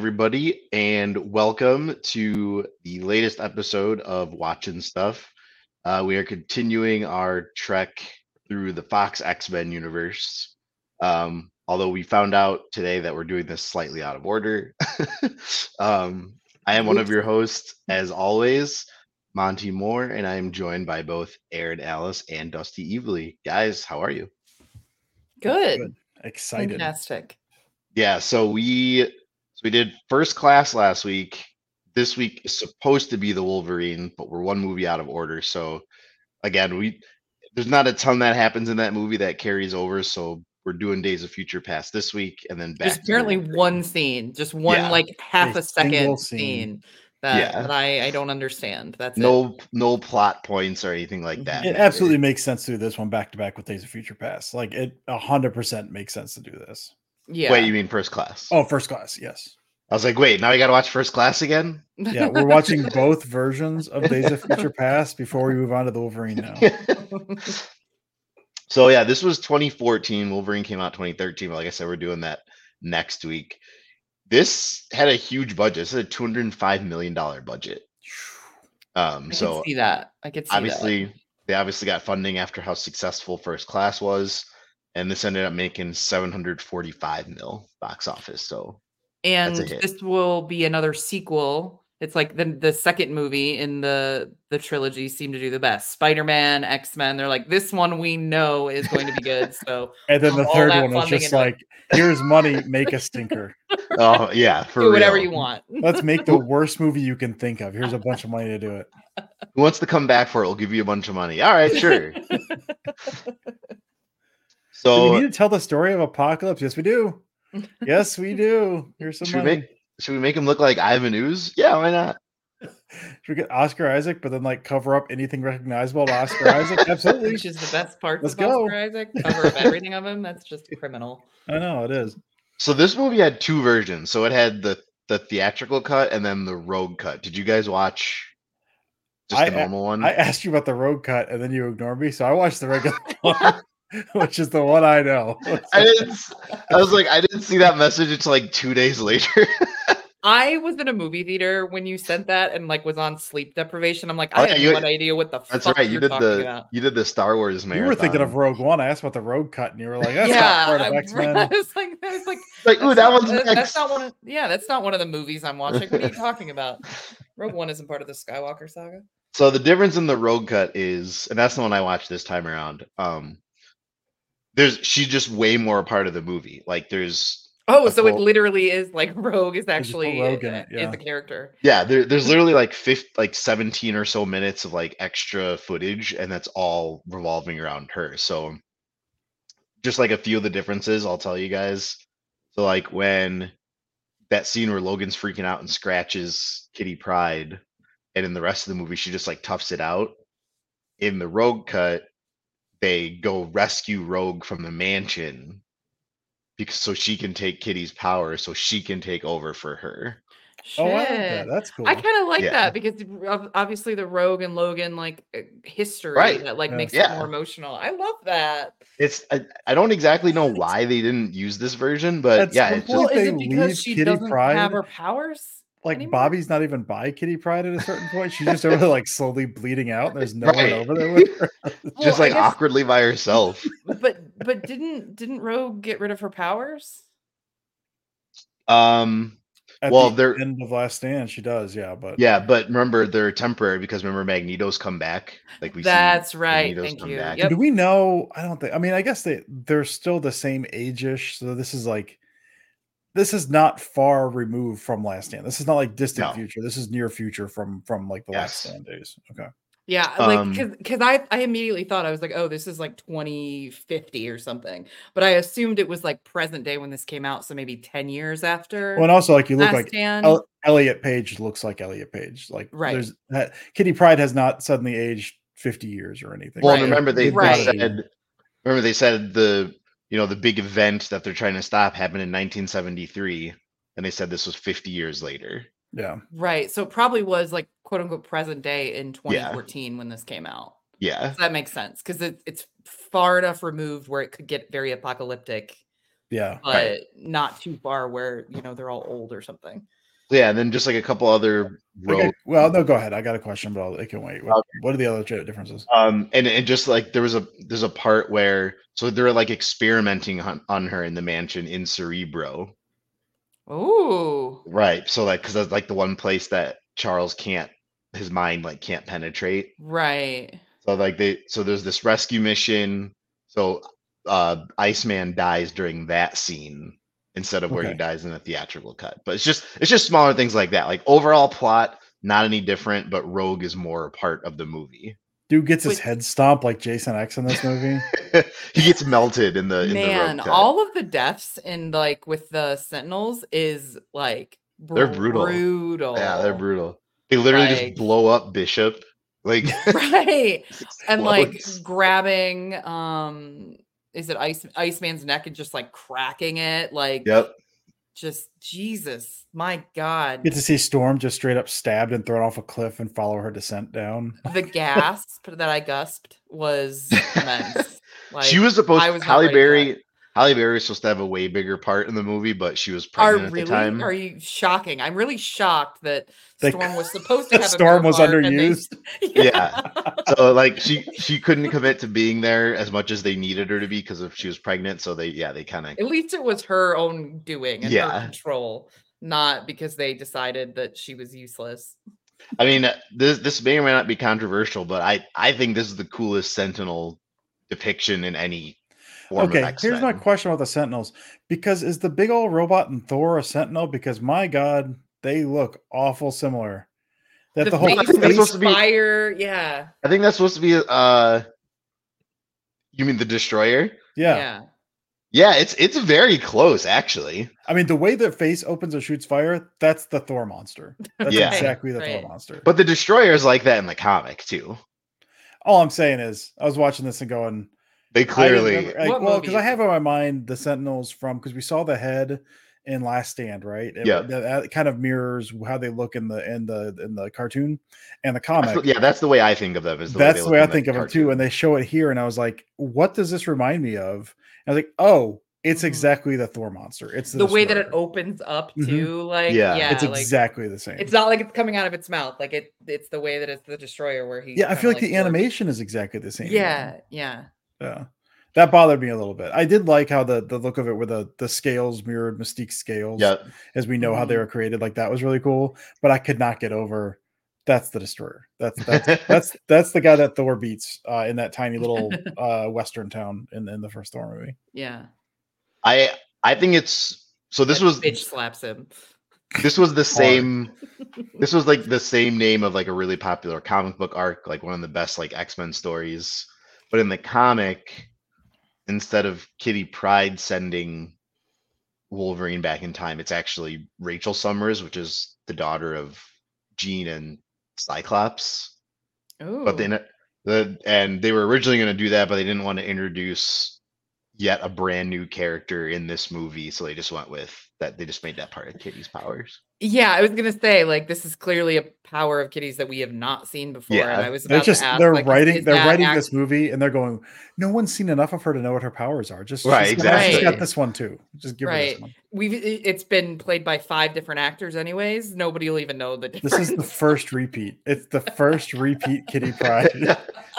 everybody, and welcome to the latest episode of Watching Stuff. We are continuing our trek through the Fox X-Men universe. Although we found out today that we're doing this slightly out of order. I am one of your hosts, as always, Monty Moore, and I am joined by both Aaron Alice and Dusty Evely. Guys, how are you? Good. Excited. Fantastic. Yeah, so we did First Class last week. This week is supposed to be the Wolverine, but we're one movie out of order. So again, there's not a ton that happens in that movie that carries over. So we're doing Days of Future Past this week, and then back. There's apparently one scene, just one like half a second scene that I don't understand. That's no plot points or anything like that. It absolutely makes sense to do this one back to back with Days of Future Past. Like it 100% makes sense to do this. Yeah. Wait, you mean First Class? Oh, First Class, yes. I was like, wait, now we got to watch First Class again? Yeah, we're watching both versions of Days of Future Past before we move on to the Wolverine now. So yeah, this was 2014. Wolverine came out 2013. But like I said, we're doing that next week. This had a huge budget. This is a $205 million budget. I could see that. They obviously got funding after how successful First Class was. And this ended up making 745 mil box office. So, and this will be another sequel. It's like the second movie in the trilogy seemed to do the best. Spider-Man, X-Men. They're like, this one we know is going to be good. So, and then the third one was just like, here's money, make a stinker. Oh yeah, do whatever you want. Let's make the worst movie you can think of. Here's a bunch of money to do it. Who wants to come back for it? We'll give you a bunch of money. All right, sure. So do we need to tell the story of Apocalypse? Yes, we do. Yes, we do. Here's some money. Should we make him look like Ivan Ooze? Yeah, why not? Should we get Oscar Isaac, but then like cover up anything recognizable to Oscar Isaac? Absolutely. Which is the best part of Oscar Isaac. Cover up everything of him. That's just criminal. I know it is. So this movie had two versions. So it had the theatrical cut and then the Rogue cut. Did you guys watch just the normal one? I asked you about the Rogue cut and then you ignored me. So I watched the regular one. Which is the one I know. I didn't see that message until like 2 days later. I was in a movie theater when you sent that and like was on sleep deprivation. I'm like, I have no idea what the fuck you're talking about. You did the Star Wars marathon. You were thinking of Rogue One. I asked about the Rogue cut and you were like, that's not part of X-Men. I was like, ooh, that one's next. That's not one of the movies I'm watching. What are you talking about? Rogue One isn't part of the Skywalker saga. So the difference in the Rogue cut is, and that's the one I watched this time around. She's just way more a part of the movie. Like there's so it literally is like Rogue is actually is the character. Yeah, there's literally like 17 or so minutes of like extra footage, and that's all revolving around her. So just like a few of the differences, I'll tell you guys. So like when that scene where Logan's freaking out and scratches Kitty Pryde, and in the rest of the movie she just like toughs it out. In the Rogue cut, they go rescue Rogue from the mansion so she can take Kitty's power, so she can take over for her. Shit. Oh, I like that. That's cool. I kind of like that because obviously the Rogue and Logan like history that like makes it more emotional. I love that. I don't exactly know why they didn't use this version, but is it because she doesn't have her powers? Like anymore? Bobby's not even by Kitty Pryde at a certain point. She's just over there, like slowly bleeding out. There's no one over there with her. Just awkwardly by herself. But didn't Rogue get rid of her powers? At the end of Last Stand, she does, but remember they're temporary because remember Magneto's come back. Like that's right. Thank you. Yep. Do we know? I don't think. I mean, I guess they're still the same age-ish. So this is not far removed from Last Stand. This is not like distant future. This is near future from like the Last Stand days. Okay. Yeah, like because I immediately thought I was like, oh, this is like 2050 or something. But I assumed it was like present day when this came out, so maybe 10 years after. Well, and also like you look like Elliot Page looks like Elliot Page. Like there's that Kitty Pryde has not suddenly aged 50 years or anything. Well, remember they said the big event that they're trying to stop happened in 1973, and they said this was 50 years later. Yeah. Right. So it probably was like quote unquote present day in 2014 when this came out. Yeah. So that makes sense because it's far enough removed where it could get very apocalyptic Yeah. but Right. not too far where they're all old or something. Yeah, and then just like a couple other rogue. Well, no, go ahead. I got a question, but it can wait. What are the other differences? And just like there's a part where they're like experimenting on her in the mansion in Cerebro. Oh, Right. So like, because that's like the one place that Charles his mind like can't penetrate. right. So like there's this rescue mission. So Iceman dies during that scene instead of where he Okay. dies in the theatrical cut. But it's just smaller things like that. Like overall plot, not any different, but Rogue is more a part of the movie. Dude gets his Wait. head stomped like Jason X in this movie. He gets melted in the Man, Rogue cut. all of the deaths in like with the Sentinels is like They're brutal. Yeah, they're brutal. They literally just blow up Bishop. Like right. And like explodes. grabbing is it Iceman's neck and just like cracking it? Like Yep. just Jesus, my God. Get to see Storm just straight up stabbed and thrown off a cliff and follow her descent down. The gasp that I gusped was immense. Like, She was supposed to, Halle Berry was supposed to have a way bigger part in the movie, but she was pregnant at the time. Are you shocking? I'm really shocked that Storm was supposed to have Storm was part underused. Yeah. So like she couldn't commit to being there as much as they needed her to be because she was pregnant. So they kind of, at least it was her own doing and her Yeah. control, not because they decided that she was useless. I mean, this may or may not be controversial, but I think this is the coolest Sentinel depiction in any form of X-Men. Here's my question about the Sentinels. Because is the big old robot in Thor a Sentinel? Because my God, they look awful similar. That the whole face that's supposed to be fire, yeah. I think that's supposed to be you mean the Destroyer? Yeah. Yeah, it's very close actually. I mean, the way the face opens and shoots fire, that's the Thor monster. That's Yeah. exactly the Right. Thor monster. But the Destroyer is like that in the comic too. All I'm saying is, I was watching this and going, They clearly because I have in my mind the Sentinels from, because we saw the head in Last Stand, right? Yeah. That kind of mirrors how they look in the cartoon and the comic. That's the way I think of them. That's the way I think of them too. And they show it here, and I was like, "What does this remind me of?" And I was like, "Oh, it's exactly the Thor monster. It's the way that it opens up too. Like, it's like, exactly the same. It's not like it's coming out of its mouth. Like it's the way that it's the Destroyer where he. Yeah, I feel like the animation is exactly the same. Yeah. That bothered me a little bit. I did like how the look of it where the scales mirrored Mystique's scales, as we know how they were created. Like that was really cool. But I could not get over that's the Destroyer. That's the guy that Thor beats in that tiny little western town in the first Thor movie. Yeah. I think it's so. This was bitch slaps him. This was the same. This was like the same name of like a really popular comic book arc, like one of the best like X-Men stories. But in the comic, instead of Kitty Pryde sending Wolverine back in time, it's actually Rachel Summers, which is the daughter of Jean and Cyclops. Oh. But then they were originally going to do that, but they didn't want to introduce yet a brand new character in this movie, so they just went with that. They just made that part of Kitty's powers. Yeah, I was gonna say, like, this is clearly a power of Kitty's that we have not seen before. Yeah. And I was about to ask, they're like, writing this movie and they're going, no one's seen enough of her to know what her powers are. Just exactly. She's got this one too. Just give her this one. It's been played by 5 different actors, anyways. Nobody will even know the difference. This is the first repeat. It's the first repeat Kitty Pryde.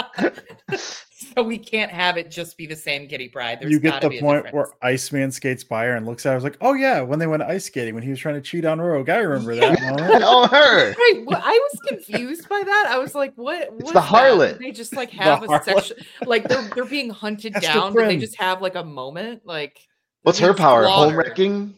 So we can't have it just be the same Kitty Pryde. You get the point where Iceman skates by her and looks at her. I was like, oh yeah, when they went ice skating, when he was trying to cheat on Rogue. I remember that moment. Oh, her. Right. Well, I was confused by that. I was like, what? It's the harlot. They just like have a section, like they're being hunted down, but they just have like a moment. Like, what's her power? Home wrecking?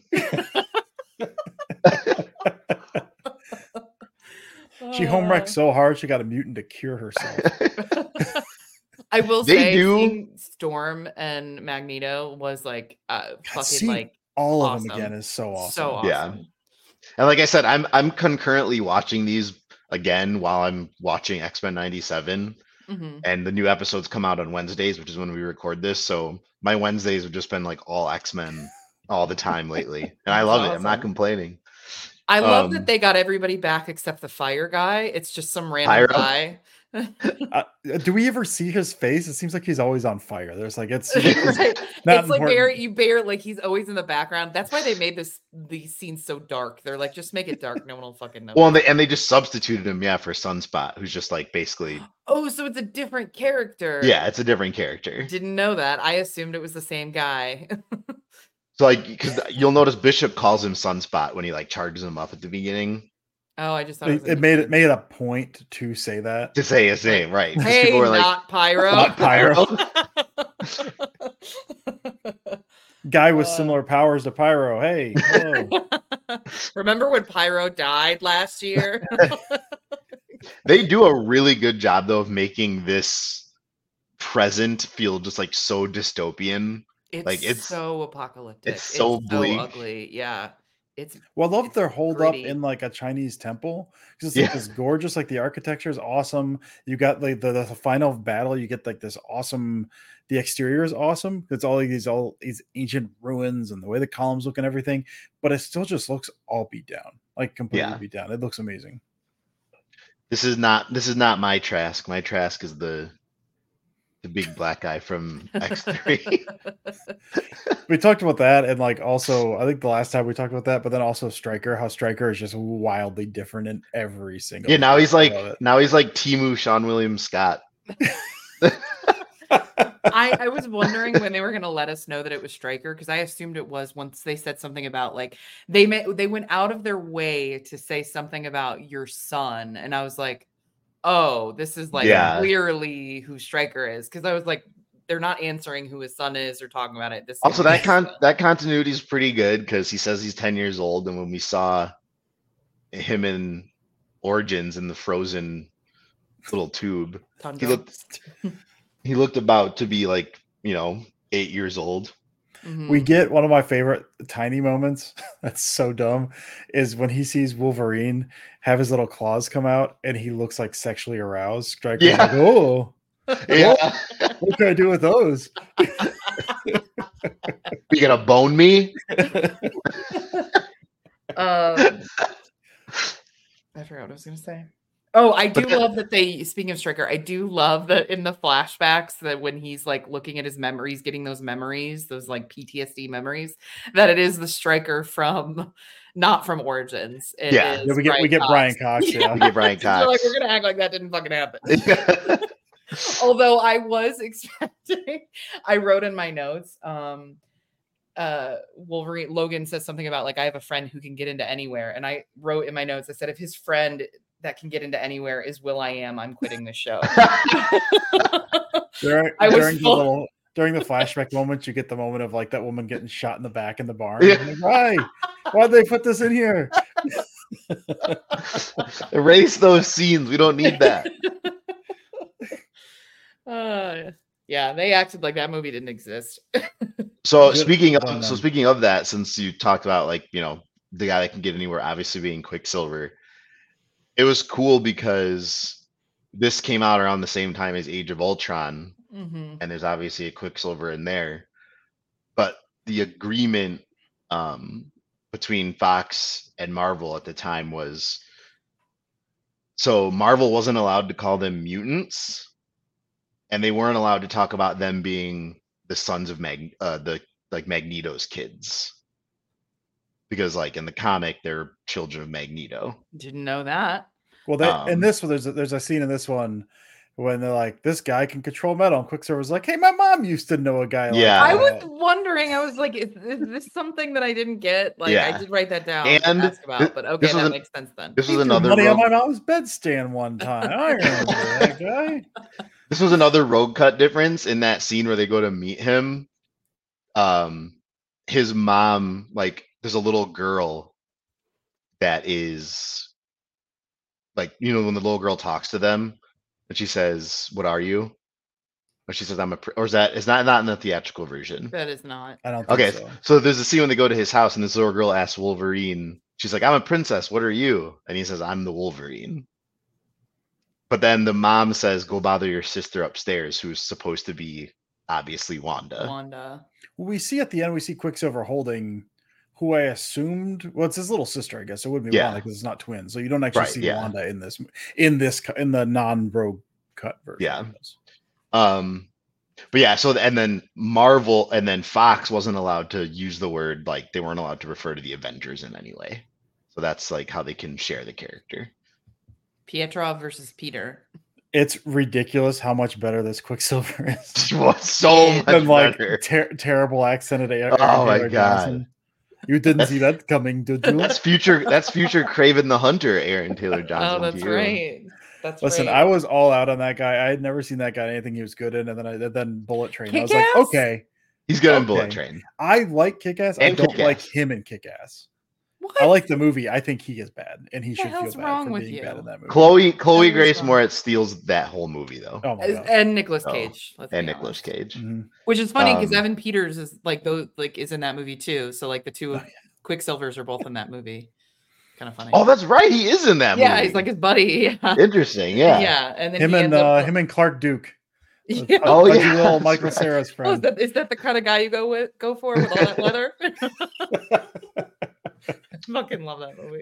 She home wrecked so hard she got a mutant to cure herself. I will say, seeing Storm and Magneto was like fucking like all awesome. of them again is so awesome. So awesome. Yeah, and like I said, I'm concurrently watching these again while I'm watching X-Men 97, and the new episodes come out on Wednesdays, which is when we record this. So my Wednesdays have just been like all X-Men all the time lately, and I love it. I'm not complaining. I love that they got everybody back except the fire guy. It's just some random guy. Do we ever see his face? It seems like he's always on fire. There's like it's Right. not It's like important. like he's always in the background. That's why they made these scenes so dark. They're like, just make it dark. No one will fucking know. Well, and they just substituted him, for Sunspot, who's just like basically. Oh, so it's a different character. Yeah, it's a different character. Didn't know that. I assumed it was the same guy. So like, because you'll notice Bishop calls him Sunspot when he like charges him up at the beginning. Oh, I just thought it made it a point to say that. To say his name, right? Because Hey, people were like, not Pyro. Not Pyro. Guy with similar powers to Pyro. Hey, hello. Remember when Pyro died last year? They do a really good job though of making this present feel just like so dystopian. It's so apocalyptic. It's so bleak. Ugly. Yeah. Well, I love their hold pretty. up in like a Chinese temple because it's like this gorgeous, like the architecture is awesome. You got like the final battle, you get like this awesome. The exterior is awesome. It's all these ancient ruins and the way the columns look and everything, but it still just looks all beat down, like completely beat down. It looks amazing. This is not my Trask. My Trask is the big black guy from X3. We talked about that, and like also I think the last time we talked about that, but then also Stryker, how Stryker is just wildly different in every single. Yeah, now he's like Temu Sean William Scott. I was wondering when they were going to let us know that it was Stryker, because I assumed it was once they said something about like they went out of their way to say something about your son, and I was like, oh, this is like clearly who Stryker is, because I was like, they're not answering who his son is or talking about it. Also, that continuity is pretty good because he says he's 10 years old, and when we saw him in Origins in the frozen little tube, he looked about to be like 8 years old. Mm-hmm. We get one of my favorite tiny moments. That's so dumb. Is when he sees Wolverine have his little claws come out, and he looks like sexually aroused. Stryker's like, oh. Yeah. What can I do with those? You gonna bone me? I forgot what I was gonna say. Oh, I do love that speaking of Stryker, I do love that in the flashbacks that when he's like looking at his memories, getting those memories, those like PTSD memories, that it is the Stryker not from Origins. We get Brian Cox. Yeah. We get Brian Cox. Like, we're gonna act like that didn't fucking happen. Although I was expecting, I wrote in my notes, Wolverine Logan says something about like, I have a friend who can get into anywhere, and I wrote in my notes, I said, if his friend that can get into anywhere is Will.i.am, I'm quitting the show. During the flashback moments, you get the moment of like that woman getting shot in the back in the barn. Like, why'd they put this in here? Erase those scenes. We don't need that. Yeah, they acted like that movie didn't exist. So speaking of that, since you talked about like, the guy that can get anywhere obviously being Quicksilver, it was cool because this came out around the same time as Age of Ultron, and there's obviously a Quicksilver in there. But the agreement between Fox and Marvel at the time was, so Marvel wasn't allowed to call them mutants, and they weren't allowed to talk about them being the sons of Magneto's kids, because like in the comic they're children of Magneto. Didn't know that. Well, in this one, there's a scene in this one when they're like, this guy can control metal, and Quicksilver's like, hey, my mom used to know a guy like that. I was wondering, I was like, is this something that I didn't get? Like, I did write that down and to ask about, but okay, that makes sense then. This was another money on my mom's bedstand one time. I remember that guy. This was another road cut difference in that scene where they go to meet him. His mom, like, there's a little girl that is like, when the little girl talks to them and she says, "What are you?" Or she says, "I'm a," or is not in the theatrical version? That is not. I don't think so. So there's a scene when they go to his house and this little girl asks Wolverine, she's like, "I'm a princess. What are you?" And he says, "I'm the Wolverine." But then the mom says, "Go bother your sister upstairs," who's supposed to be obviously Wanda. We see at the end, we see Quicksilver holding who I assumed, well, it's his little sister, I guess. It wouldn't be Wanda because it's not twins. So you don't actually see Wanda in the non-Rogue cut version. Yeah. of this. But yeah, so and then Marvel and then Fox wasn't allowed to use the word, like they weren't allowed to refer to the Avengers in any way. So that's like how they can share the character. Pietro versus Peter. It's ridiculous how much better this Quicksilver is. So much than like better. terrible accented Aaron Oh my Taylor God. Johnson. You didn't see that coming, did you? That's future Kraven the Hunter, Aaron Taylor Johnson. Oh, that's to you. right. That's Listen, right. I was all out on that guy. I had never seen that guy in anything he was good in, and then Bullet Train. I was like, Kick-Ass? okay, He's good in Okay. Bullet Train. I like Kick-Ass. I And don't like Kick-Ass. him in Kick-Ass. What? I like the movie. I think he is bad, and he What should the feel hell's bad wrong for with being you? bad in that movie. Chloe That was Grace wrong. Moretz steals that whole movie though. Oh my god. And Nicolas Oh, Cage. let's and be Nicolas honest. Cage. Mhm. Which is funny because Um, Evan Peters is is in that movie too. So like the two Oh, yeah. Quicksilvers are both in that movie. Kind of funny. Oh, that's right. He is in that yeah, movie. he's like his buddy. Yeah. Interesting. Yeah. Yeah, and then Him he and ends up. him and Clark Duke. Yeah. Oh, Pudgy yeah, little that's Michael right. Cera's Oh, is friend. that the kind of guy you go for with all that leather? Fucking love that movie.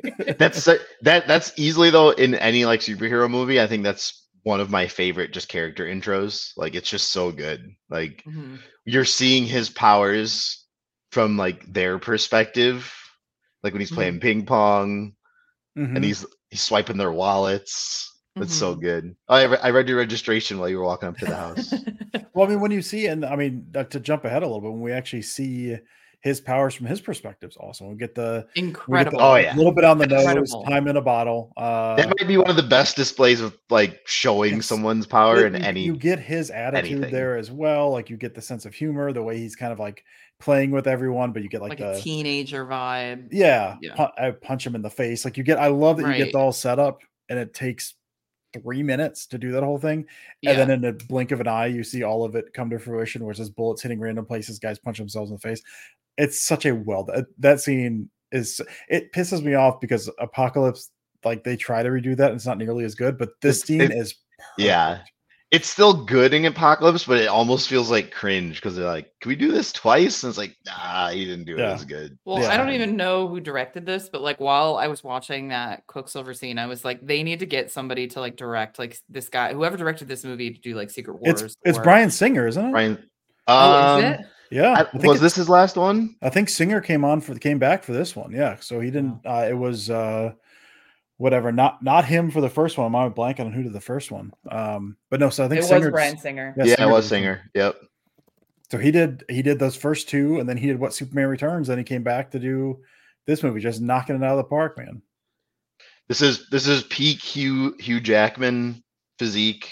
That's easily though in any like superhero movie. I think that's one of my favorite just character intros. Like it's just so good. Like Mhm. you're seeing his powers from like their perspective. Like when he's Mhm. playing ping pong Mhm. and he's swiping their wallets. It's so Mhm. good. Oh, I read your registration while you were walking up to the house. Well, I mean, when you see, and I mean, to jump ahead a little bit, when we actually see his powers from his perspectives, also we get the Incredible. Oh, yeah. little bit on the nose, Incredible. time in a bottle. That might be one of the best displays of like showing Yes. someone's power in you, any. you get his attitude anything. there as well. Like you get the sense of humor, the way he's kind of like playing with everyone, but you get Like the a teenager vibe. yeah, Yeah. I punch him in the face. Like I love that you get Right. the all set up, and it takes 3 minutes to do that whole thing, Yeah. and then in the blink of an eye, you see all of it come to fruition. Where it's just bullets hitting random places, guys punch themselves in the face. It's such a that scene is. It pisses me off because Apocalypse, like they try to redo that, and it's not nearly as good. But this scene is Yeah. perfect. It's still good in Apocalypse, but it almost feels like cringe because they're like, "Can we do this twice?" And it's like, "Nah, he didn't do it Yeah. as good." Well, this I don't time." even know who directed this, but like while I was watching that Quicksilver scene, I was like, they need to get somebody to like direct like this guy, whoever directed this movie, to do like Secret Wars. It's or- Bryan Singer, isn't it? Brian. Oh, is it? Yeah, I think Was this his last one? I think Singer came back for this one. Yeah, so he didn't. It was whatever. Not him for the first one. I'm blanking on who did the first one. But no. So I think It Singer. was Bryan Singer. Yeah, it was did. Singer. Yep. So he did those first two, and then he did what Superman Returns. Then he came back to do this movie, just knocking it out of the park, man. This is peak Hugh Jackman physique.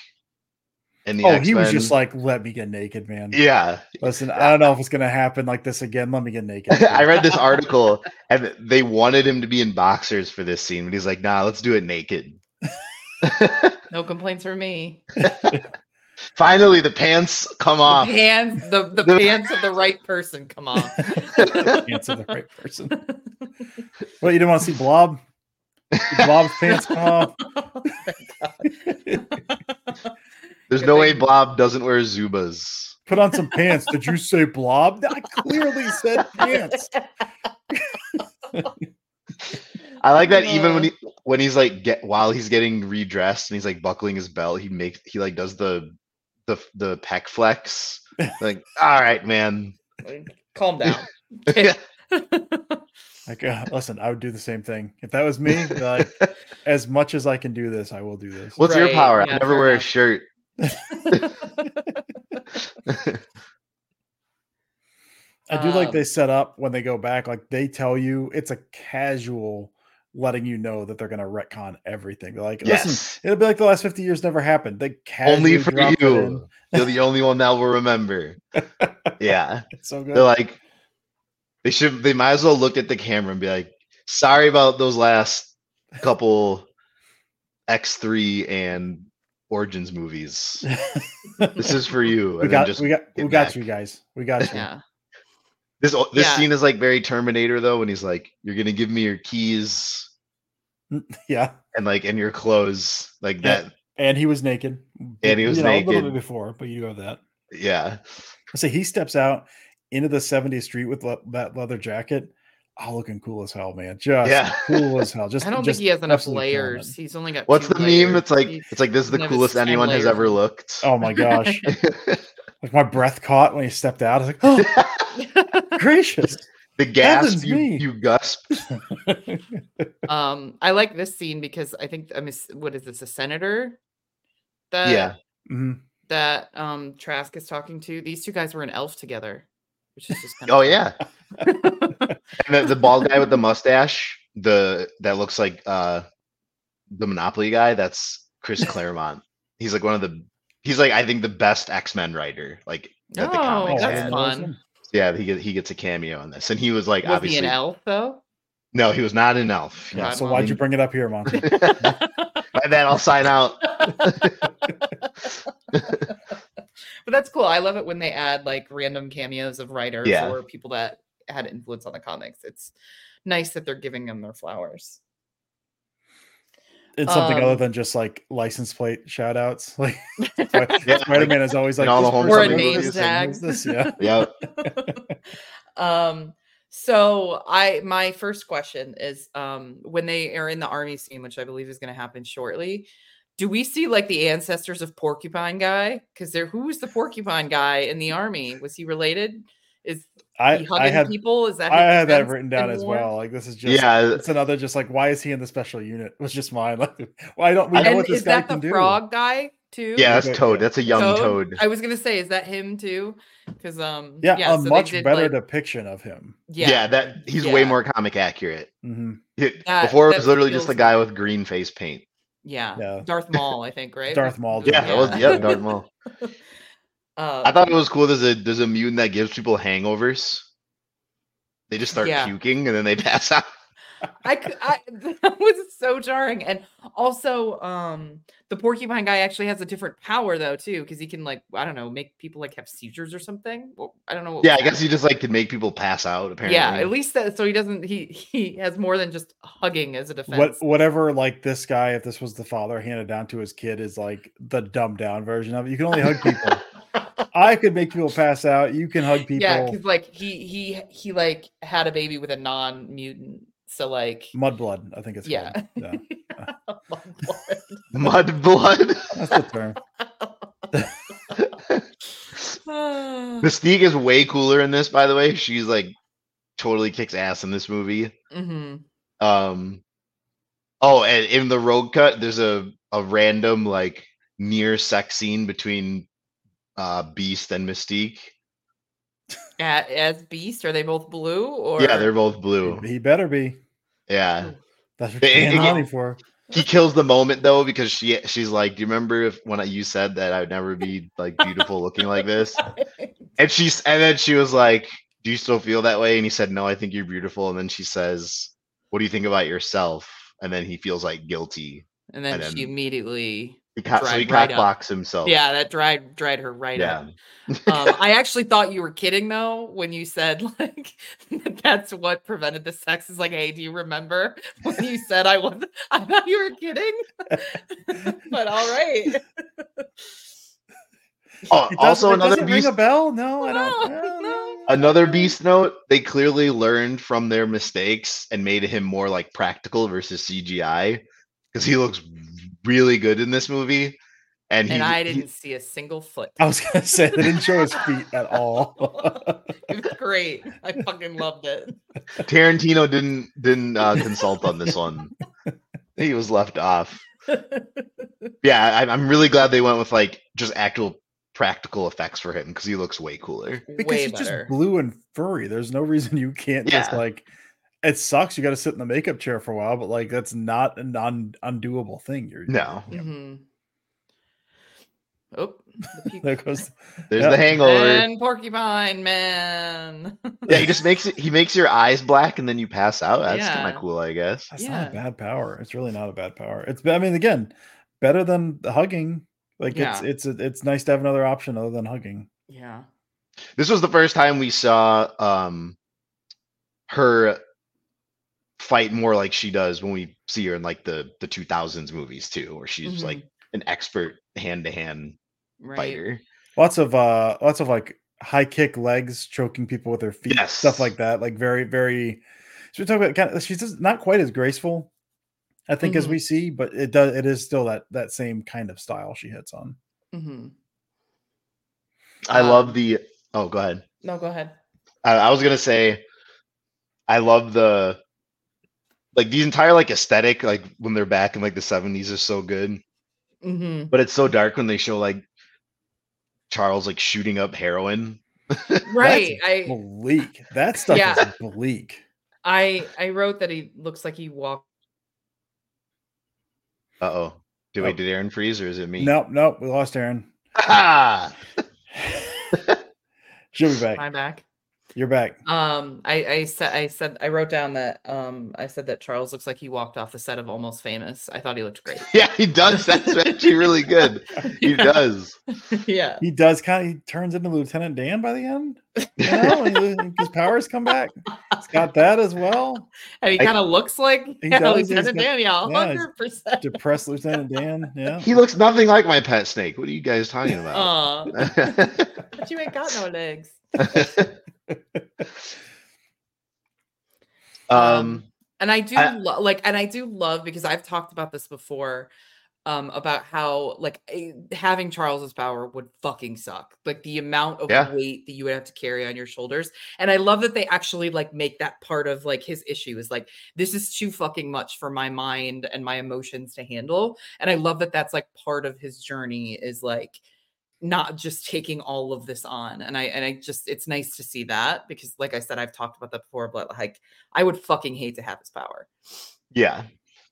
And the He was X-Men. just like, "Let me get naked, man." Yeah. Listen, I don't know if it's gonna happen like this again. Let me get naked. I read this article and they wanted him to be in boxers for this scene, but he's like, "Nah, let's do it naked." No complaints from me. Finally, the pants come off. The pants of the right person come off. Answer the right person. Well, you didn't want to see Blob? Blob's pants come off. There's no way Blob doesn't wear Zubas. Put on some pants. Did you say Blob? I clearly said pants. I like that even when he's like while he's getting redressed and he's like buckling his belt, he like does the pec flex. Like, all right, man. Calm down. Like, listen, I would do the same thing if that was me. Like, as much as I can do this, I will do this. What's your Right, power? yeah, I never fair wear a enough. shirt. I do like they set up when they go back, like they tell you it's a casual letting you know that they're going to retcon everything. They're like, listen, Yes. it'll be like the last 50 years never happened. They Only casually for drop it in. you. You're the only one that will remember. Yeah. It's so good. They're like, they might as well look at the camera and be like, sorry about those last couple X3 and Origins movies. This is for you. we And got then just we get got back. you guys. We got you. Yeah. This Yeah. scene is like very Terminator though, when he's like, "You're gonna give me your keys Yeah. and your clothes," like Yeah. that. And he was naked. And he was a little naked. bit before, but you have that. Yeah, So he steps out into the 70s street with that leather jacket. looking cool as hell, man. Just Yeah. cool as hell. I don't think he has enough absolutely killing layers. it. He's only got What's 2 the meme? layers. It's like He this is the doesn't have his coolest 10 anyone has layers ever on. looked. Oh my gosh. Like my breath caught when he stepped out. I was like, oh, gracious. The gasp Heavens me. you gusp. I like this scene because I think what is this, a senator that Yeah. Mhm. that Trask is talking to? These two guys were an elf together, which is just kind Oh of yeah. And the bald guy with the mustache, that looks like the Monopoly guy, that's Chris Claremont. He's like he's like, I think, the best X-Men writer like that the comics I that's didn't had. know it was fun. him. Yeah, he gets a cameo in this. And he was like, Was obviously he an elf though? No, he was not an elf. Yeah, God, so Mom. why'd you bring it up here, Monty? By that I'll sign out. But that's cool. I love it when they add like random cameos of writers Yeah. or people that had influence on the comics. It's nice that they're giving them their flowers. It's something other Um, than just like license plate shout outs. Like Yeah, Spider-Man is always like in all the this Home person Or a Alone wrote name this movies. and tag. this, yeah. Yep. So my first question is when they are in the army scene, which I believe is going to happen shortly, do we see like the ancestors of Porcupine Guy? Because who's the Porcupine Guy in the army? Was he related? Is he hugging people? Is that I his had that defense written down in as war? well. Like this is just Yeah. it's another just like why is he in the special unit? It was just mine. Like why don't we know And what this is guy that can the do? frog guy too? Yeah, that's Okay, Toad. yeah. That's a young Toad. I was gonna say, is that him too? Because Yeah, a so they much did, better like- depiction of him. Yeah, that he's way yeah. more comic accurate. Mhm. Before it was that literally just a feels guy like- with green face paint. Yeah. Darth Maul, I think, right? Darth Maul, Yeah, that was Darth Maul. I thought it was cool. There's a mutant that gives people hangovers. They just start Yeah. puking and then they pass out. That was so jarring. And also, the Porcupine Guy actually has a different power though too, because he can like, I don't know, make people like have seizures or something. Well, I don't know. Yeah, I guess he just like can make people pass out. Apparently, Yeah, at least that. So he doesn't. He has more than just hugging as a defense. Whatever, like this guy, if this was the father handed down to his kid, is like the dumbed down version of it. You can only hug people. I could make people pass out. You can hug people. Yeah, because like he like had a baby with a non-mutant. So like Mudblood, I think it's yeah. called. Yeah. Mudblood. That's the term. Mystique is way cooler in this, by the way. She's like totally kicks ass in this movie. Mm-hmm. Oh, and in the road cut, there's a random like near sex scene between Beast and Mystique. As Beast, are they both blue? Or Yeah, they're both blue. He better be. Yeah. That's what you're paying money for. He kills the moment though because she's like, "Do you remember when you said that I would never be like beautiful looking like this?" And then she was like, "Do you still feel that way?" And he said, "No, I think you're beautiful." And then she says, "What do you think about yourself?" And then he feels like guilty. And then she immediately he dried right cockblocks himself. Yeah, that dried her right up. I actually thought you were kidding though when you said like that's what prevented the sex. Is like, hey, do you remember when you said I thought you were kidding. But all right. Oh, also another doesn't Beast. ring a bell? No, I don't. No. Another Beast note. They clearly learned from their mistakes and made him more like practical versus CGI because he looks really good in this movie. And I didn't see a single foot. I was gonna say they didn't show his feet at all. It was great. I fucking loved it. Tarantino didn't consult on this one. He was left off. Yeah, I'm really glad they went with like just actual practical effects for him because he looks way cooler. Because Way he's better. just blue and furry. There's no reason you can't just Yeah. like. It sucks. You got to sit in the makeup chair for a while, but like that's not an undoable thing. No, Mm-hmm. Oh, There goes. there's Yeah. the Hangover. and Porcupine Man. Yeah, he just makes your eyes black and then you pass out. That's Yeah. kind of cool, I guess. That's not a Yeah. bad power. It's really not a bad power. I mean, again, better than the hugging. Like Yeah. it's nice to have another option other than hugging. Yeah. This was the first time we saw her fight more like she does when we see her in like the 2000s movies too, where she's Mhm. like an expert hand-to-hand Right. fighter. Lots of like high kick legs, choking people with their feet, Yes. stuff like that. Like very, very So we're talking about she's just not quite as graceful, I think, as we see, but it is still that same kind of style she hits on. I love the. Oh, go ahead. No, go ahead. I was gonna say, I love the entire like aesthetic, like when they're back in like the 70s is so good. But it's so dark when they show like Charles like shooting up heroin. Right. Bleak. That stuff is bleak. I wrote that he looks like he walked. Uh-oh. Did Aaron freeze or is it me? Nope. We lost Aaron. She'll be back. I'm back. You're back. I wrote down that I said that Charles looks like he walked off the set of Almost Famous. I thought he looked great. Yeah, he does. That's actually really good. He does. Yeah. He does he turns into Lieutenant Dan by the end. You know, his powers come back. He's got that as well. And he kind of looks like Lieutenant Dan, 100%. Depressed Lieutenant Dan. Yeah. He looks nothing like my pet snake. What are you guys talking about? But you ain't got no legs. And I do love because I've talked about this before, about how like having Charles's power would fucking suck, like the amount of weight that you would have to carry on your shoulders. And I love that they actually like make that part of like his issue is like, this is too fucking much for my mind and my emotions to handle. And I love that that's like part of his journey is like not just taking all of this on. And I just, it's nice to see that because like I said, I've talked about that before, but like, I would fucking hate to have his power. Yeah.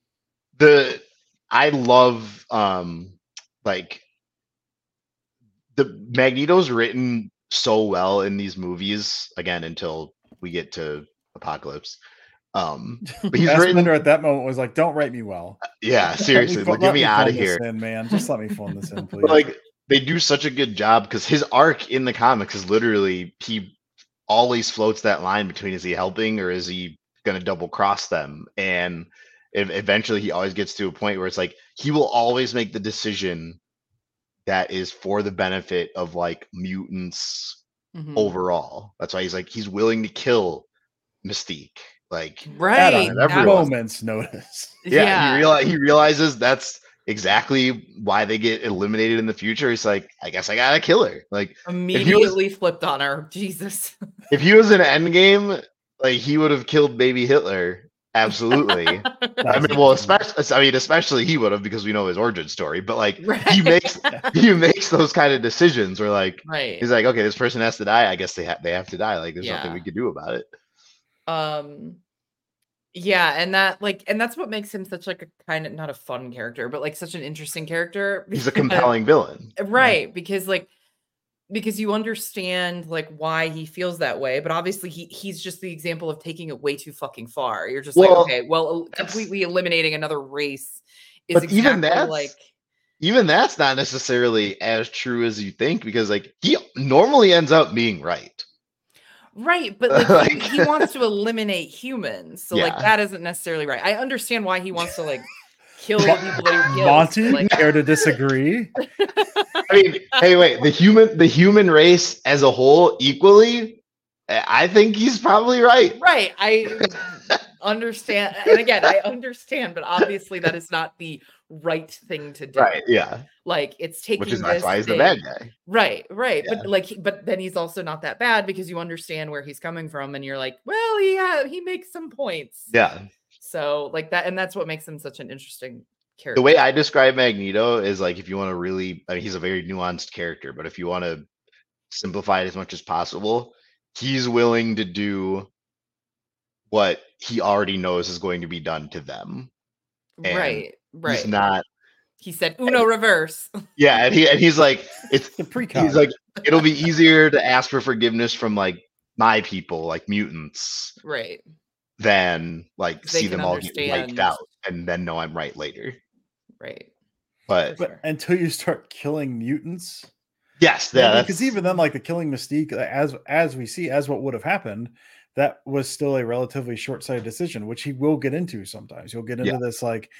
I love, like the Magneto's written so well in these movies again, until we get to Apocalypse. But he's written at that moment was like, don't write me well. Yeah. Seriously. Get me out of here, man. Just let me phone this in, please. But, like, they do such a good job because his arc in the comics is literally he always floats that line between is he helping or is he going to double cross them? And eventually he always gets to a point where it's like he will always make the decision that is for the benefit of like mutants overall. That's why he's willing to kill Mystique. Like right at a moment's notice. Yeah. He realizes that's exactly why they get eliminated in the future. He's like, I guess I gotta kill her. Like immediately flipped on her. Jesus. If he was in Endgame, like he would have killed baby Hitler. Absolutely. Especially he would have because we know his origin story. But like he makes those kind of decisions where like he's like, okay, this person has to die. I guess they have to die. Like there's nothing we could do about it. Yeah, and that's what makes him such like a kind of not a fun character, but like such an interesting character. He's a compelling villain. Right, because you understand like why he feels that way, but obviously he's just the example of taking it way too fucking far. You're just completely eliminating another race is but exactly even that's not necessarily as true as you think because like he normally ends up being right. Right, but like he wants to eliminate humans, so like that isn't necessarily right. I understand why he wants to like kill the people that he kills. Monty, care to disagree? I mean, hey, wait, the human race as a whole equally, I think he's probably right. Right, I understand, and again, I understand, but obviously that is not the right thing to do. Right, yeah. Like it's taking which is that's why he's the bad guy. Right. Yeah. But then he's also not that bad because you understand where he's coming from and you're like, well, he makes some points. Yeah. So like that, and that's what makes him such an interesting character. The way I describe Magneto is like if you want to really he's a very nuanced character, but if you want to simplify it as much as possible, he's willing to do what he already knows is going to be done to them. And right. He's not. He said Uno reverse. Yeah, and he's like, it's the precon. He's like, it'll be easier to ask for forgiveness from like my people, like mutants, right? Than like see them all get wiped out and then know I'm right later. Right. But until you start killing mutants. Yes, yeah. Because even then, like the killing Mystique, as we see, as what would have happened, that was still a relatively short-sighted decision, which he will get into sometimes. He'll get into this like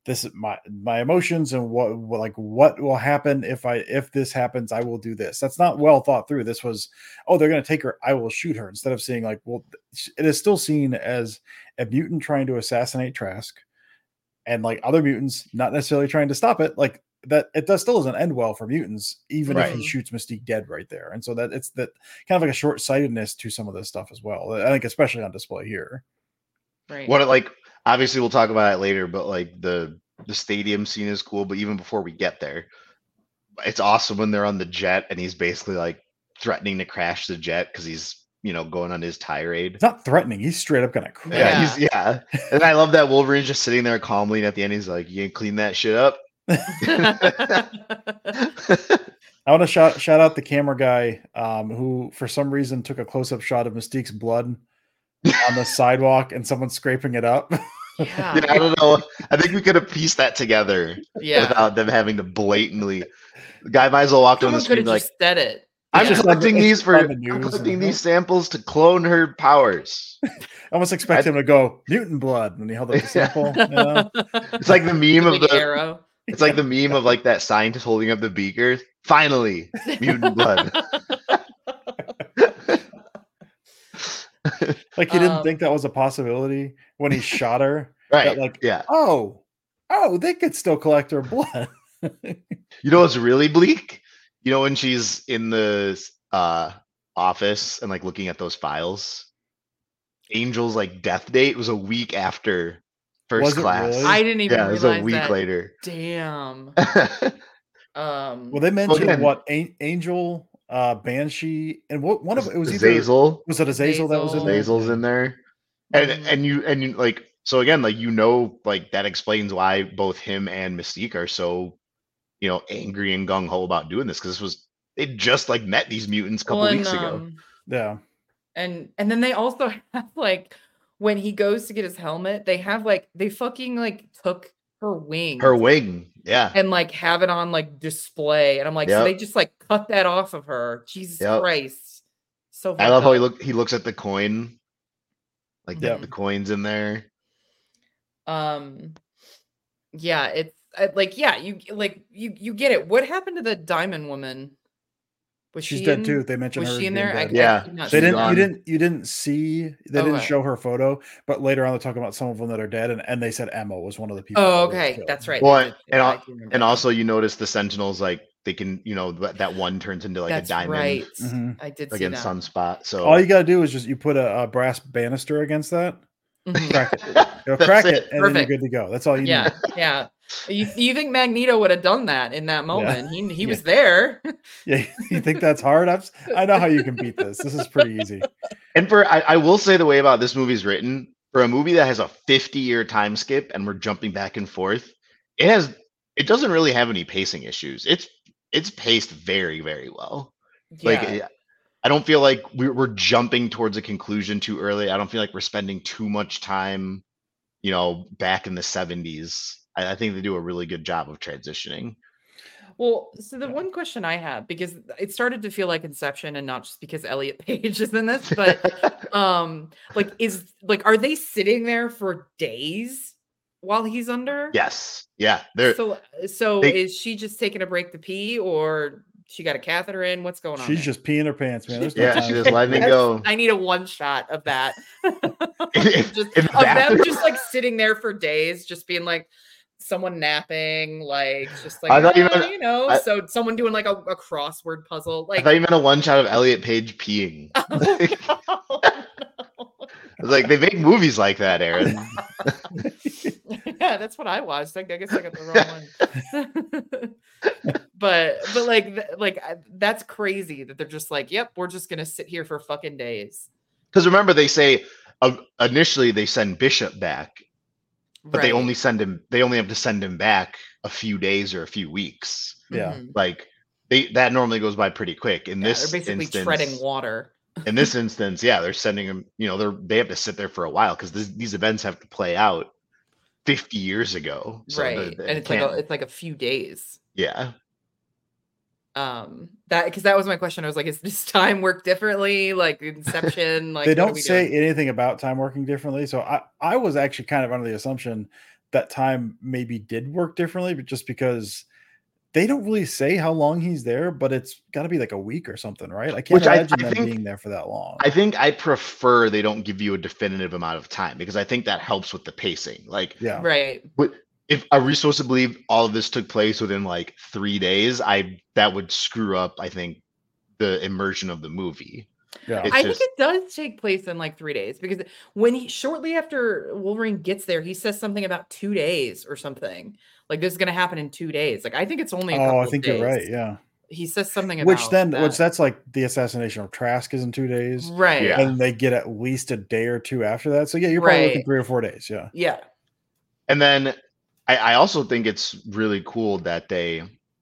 this is my emotions and what will happen if this happens, I will do this. That's not well thought through. This was, oh, they're going to take her, I will shoot her, instead of seeing like, well, it is still seen as a mutant trying to assassinate Trask, and like other mutants not necessarily trying to stop it. Like that, it still doesn't end well for mutants, even if he shoots Mystique dead right there. And so that it's that kind of like a short-sightedness to some of this stuff as well. I think especially on display here. Right. What like obviously we'll talk about it later, but like the stadium scene is cool. But even before we get there, it's awesome when they're on the jet and he's basically like threatening to crash the jet because he's going on his tirade. It's not threatening. He's straight up gonna crash. Yeah. And I love that Wolverine's just sitting there calmly, and at the end he's like, "You ain't clean that shit up." I want to shout out the camera guy who for some reason took a close-up shot of Mystique's blood on the sidewalk and someone scraping it up. Yeah. I don't know. I think we could have pieced that together without them having to blatantly. The guy might as well walk on the screen like, said it. I'm collecting these these samples to clone her powers. I almost expect him to go mutant blood when he held up the sample. It's like the meme of the arrow. It's like the meme of like that scientist holding up the beaker. Finally, mutant blood. Like he didn't think that was a possibility when he shot her. Right. That oh, they could still collect her blood. You know what's really bleak? When she's in the office and like looking at those files, Angel's like death date was a week after first class. Really? I didn't even realize that. It was a week later. Damn. Well, they mentioned Angel, Banshee, and what one of it was Azazel. Was it Azazel that was in there? Azazel's in there, and you like so again like like that explains why both him and Mystique are so angry and gung ho about doing this, because they just like met these mutants a couple weeks ago. Yeah, and then they also have like when he goes to get his helmet, they have like they fucking like took her wing, yeah, and like have it on like display, and I'm like, so they just like cut that off of her. Jesus Christ, so I love how he looks at the coin, like the coins in there. Yeah, it's you get it. What happened to the Diamond Woman? She's dead too. They mentioned was her. she in there? They didn't. You didn't see. They didn't show her photo, but later on they're talking about some of them that are dead, and they said Emma was one of the people. Oh, okay, that's right. Well, and also you notice the Sentinels like they can that one turns into like a diamond. Right. Mm-hmm. I did see against that. Sunspot. So all you gotta do is just you put a brass banister against that, crack it, crack it, and then you're good to go. That's all you need. Yeah. You think Magneto would have done that in that moment? He was there. Yeah, you think that's hard? I know how you can beat this. This is pretty easy. And I will say the way about this movie is written, for a movie that has a 50-year time skip and we're jumping back and forth, it doesn't really have any pacing issues. It's paced very, very well. Yeah. Like I don't feel like we're jumping towards a conclusion too early. I don't feel like we're spending too much time, back in the 70s. I think they do a really good job of transitioning. Well, so the one question I have, because it started to feel like Inception, and not just because Elliot Page is in this, but are they sitting there for days while he's under? Yes. Yeah. So is she just taking a break to pee, or she got a catheter in? What's going on? She's just peeing her pants, man. She's just letting it go. I need a one shot of that. Them just like sitting there for days, just being like, someone napping, like just like so someone doing like a crossword puzzle. Like I thought you meant a one shot of Elliot Page peeing. Like they make movies like that, Aaron. Yeah, that's what I watched. I guess I got the wrong one. but like that's crazy that they're just like, yep, we're just gonna sit here for fucking days. Because remember, they say initially they send Bishop back. But they only have to send him back a few days or a few weeks. Yeah. Like that normally goes by pretty quick. In this they're basically instance, treading water. In this instance, they're sending him, they have to sit there for a while because these events have to play out 50 years ago. So right. And it's like a few days. Yeah. That was my question. I was like, does time work differently? Like Inception? Like they don't say anything about time working differently. So I was actually kind of under the assumption that time maybe did work differently, but just because they don't really say how long he's there, but it's got to be like a week or something, right? I can't Which I imagine them think being there for that long. I think I prefer they don't give you a definitive amount of time because I think that helps with the pacing. Like, Yeah. Right. if are we supposed to believe all of this took place within like 3 days? That would screw up, I think, the immersion of the movie. Yeah. It's I just think it does take place in like 3 days because when he shortly after Wolverine gets there, he says something about 2 days or something. Like this is going to happen in 2 days. Like I think it's only a couple I of think days. you're right. Yeah. He says something Which about then, that. which that's like the assassination of Trask is in 2 days, right. Yeah. and they get at least a day or two after that. So yeah, you're probably looking Right. 3 or 4 days. Yeah. Yeah. And then I also think it's really cool that they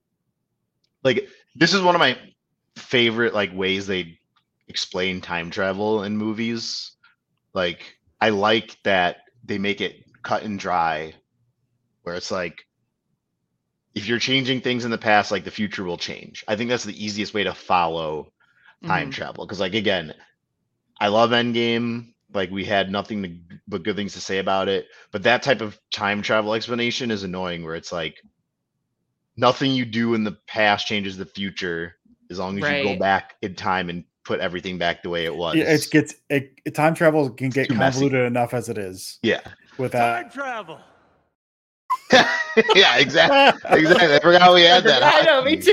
like this is one of my favorite like ways they explain time travel in movies. Like I like that they make it cut and dry where it's like if you're changing things in the past, like the future will change. I think that's the easiest way to follow time Mhm. travel. Because like again, I love Endgame. Like we had nothing but good things to say about it. But that type of time travel explanation is annoying where it's like nothing you do in the past changes the future as long as you go Right. back in time and put everything back the way it was. Yeah, time travel can get too messy. convoluted enough as it is. Yeah. Without travel. Yeah, exactly. Exactly. I forgot we had that. I know, me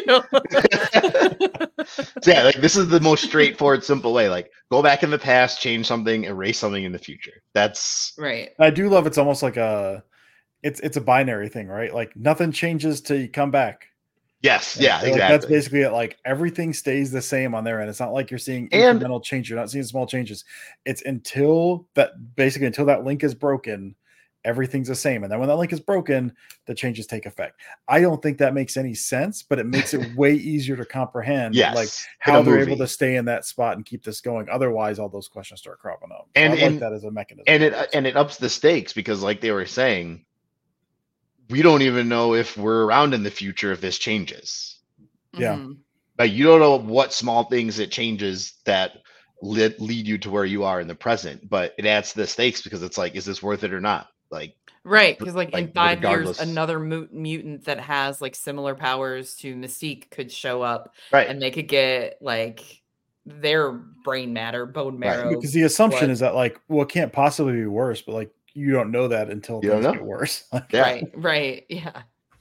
too. So yeah, like this is the most straightforward, simple way. Like go back in the past, change something, erase something in the future. That's Right. I do love it's almost like it's a binary thing, right? Like nothing changes till you come back. yes, yeah, Like, exactly. that's basically it. Like everything stays the same on their end. It's not like you're seeing And- incremental change. You're not seeing small changes. It's until that link is broken, everything's the same. And then when that link is broken, the changes take effect. I don't think that makes any sense, but it makes it way easier to comprehend Yes, like in how a they're able movie. to stay in that spot and keep this going. Otherwise, all those questions start cropping up. So And- I like and- that as a mechanism. and it ups the stakes because like they were saying, we don't even know if we're around in the future if this changes. Yeah. Mhm. Like you don't know what small things it changes that lead you to where you are in the present, but it adds to the stakes because it's like, is this worth it or not? Like, Right, because like in like, 5 years, regardless. another mutant that has like similar powers to Mystique could show up, right. and they could get like their brain matter, bone marrow. Because the assumption blood. is that like, well, it can't possibly be worse, but like you don't know that until You don't things know. get worse. Like, Yeah. Right, yeah.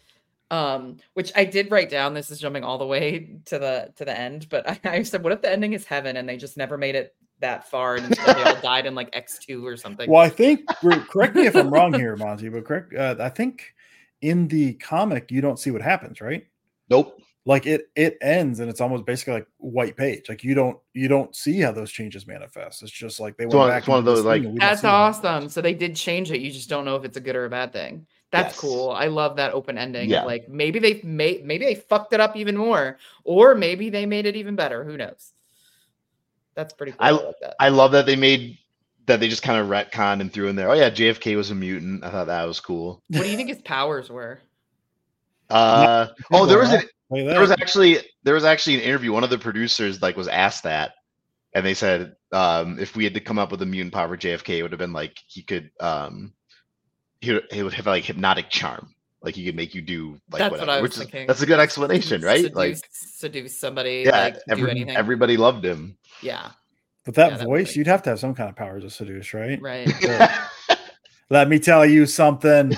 Which I did write down. This is jumping all the way to the end, but I said, what if the ending is heaven and they just never made it that far and instead they all died in like X2 or something? Well, I think correct me if I'm wrong here, Monty, but correct. I think in the comic you don't see what happens, right? Nope. Like it ends and it's almost basically like white page. Like you don't see how those changes manifest. It's just like they went back. It's one of into this those, like- thing and we don't That's see them. awesome. So they did change it. You just don't know if it's a good or a bad thing. That's Yes. cool. I love that open ending. Yeah. Like maybe they fucked it up even more, or maybe they made it even better. Who knows? That's pretty cool. I like that. I love that they just kind of retconned and threw in there. Oh yeah, JFK was a mutant. I thought that was cool. What do you think his powers were? There was Look at there was that. actually an interview. One of the producers like was asked that, and they said if we had to come up with a mutant power for JFK, it would have been like he could he would have like hypnotic charm, like he could make you do like That's whatever. what I was Which thinking. that's a good explanation, right? Seduce somebody. Yeah, like do anything. everybody loved him. Yeah. With that Yeah, that voice, would- you'd have to have some kind of power to seduce, right? Right. Let me tell you something.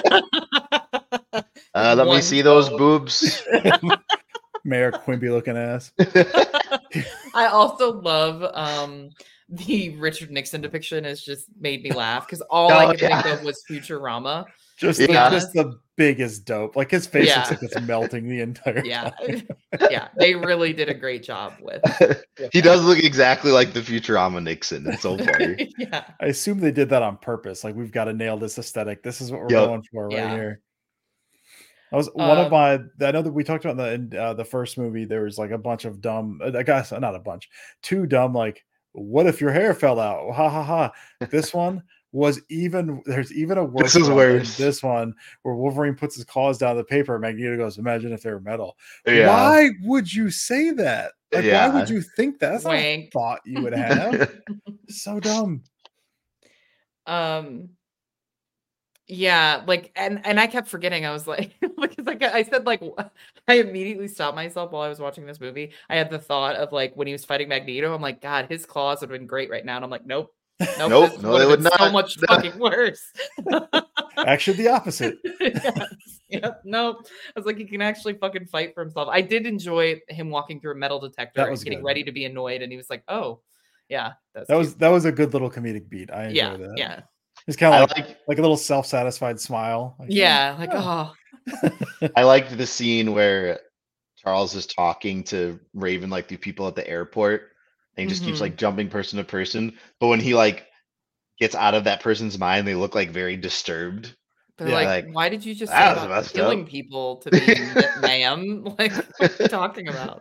Let me One see those toe. boobs. Mayor Quimby looking ass. I also love the Richard Nixon depiction has just made me laugh because all I Oh, could think yeah. of was Futurama. Just Yeah. just the biggest dope. Like his face Yeah. looks like it's melting the entire Yeah. time. Yeah. They really did a great job with He does look exactly like the Futurama Nixon. It's so funny. Yeah. I assume they did that on purpose. Like we've got to nail this aesthetic. This is what we're Yep. going for right Yeah. here. I was one of Um, my. I know that we talked about in the first movie. There was like a bunch of dumb. I guess not a bunch. Too dumb. Like, what if your hair fell out? Ha ha ha. This one was even. There's even a worse. This is one than worse. This one where Wolverine puts his claws down the paper. And Magneto goes, "Imagine if they were metal." Yeah. Why would you say that? Like, Yeah. why would you think that? That's not a Wank. thought you would have. So dumb. Yeah, like, and I kept forgetting. I was like, because like I said, like I immediately stopped myself while I was watching this movie. I had the thought of like when he was fighting Magneto, I'm like, God, his claws would have been great right now. And I'm like, nope, nope, this Nope, no, would they have would been so not. much No. fucking worse. Actually, the opposite. Yes, yep, nope. I was like, he can actually fucking fight for himself. I did enjoy him walking through a metal detector That and was getting good. ready to be annoyed, and he was like, oh, yeah, That was a good little comedic beat. I yeah, enjoy that. yeah, It's kind I of like like a little self-satisfied smile. Like, yeah, like oh. I liked the scene where Charles is talking to Raven like the people at the airport, and he just keeps Mhm. like jumping person to person. But when he like gets out of that person's mind, they look like very disturbed. They're Yeah. like, Like, "Why did you just say that was about messed killing up. people to me, ma'am? Like, what are you talking about?"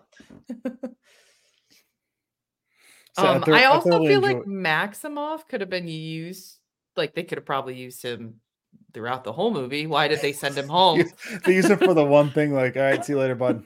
So I I also thoroughly feel like enjoy. Maximoff could have been used like, they could have probably used him throughout the whole movie. Why did they send him home? They use it for the one thing. Like, all right, see you later, bud.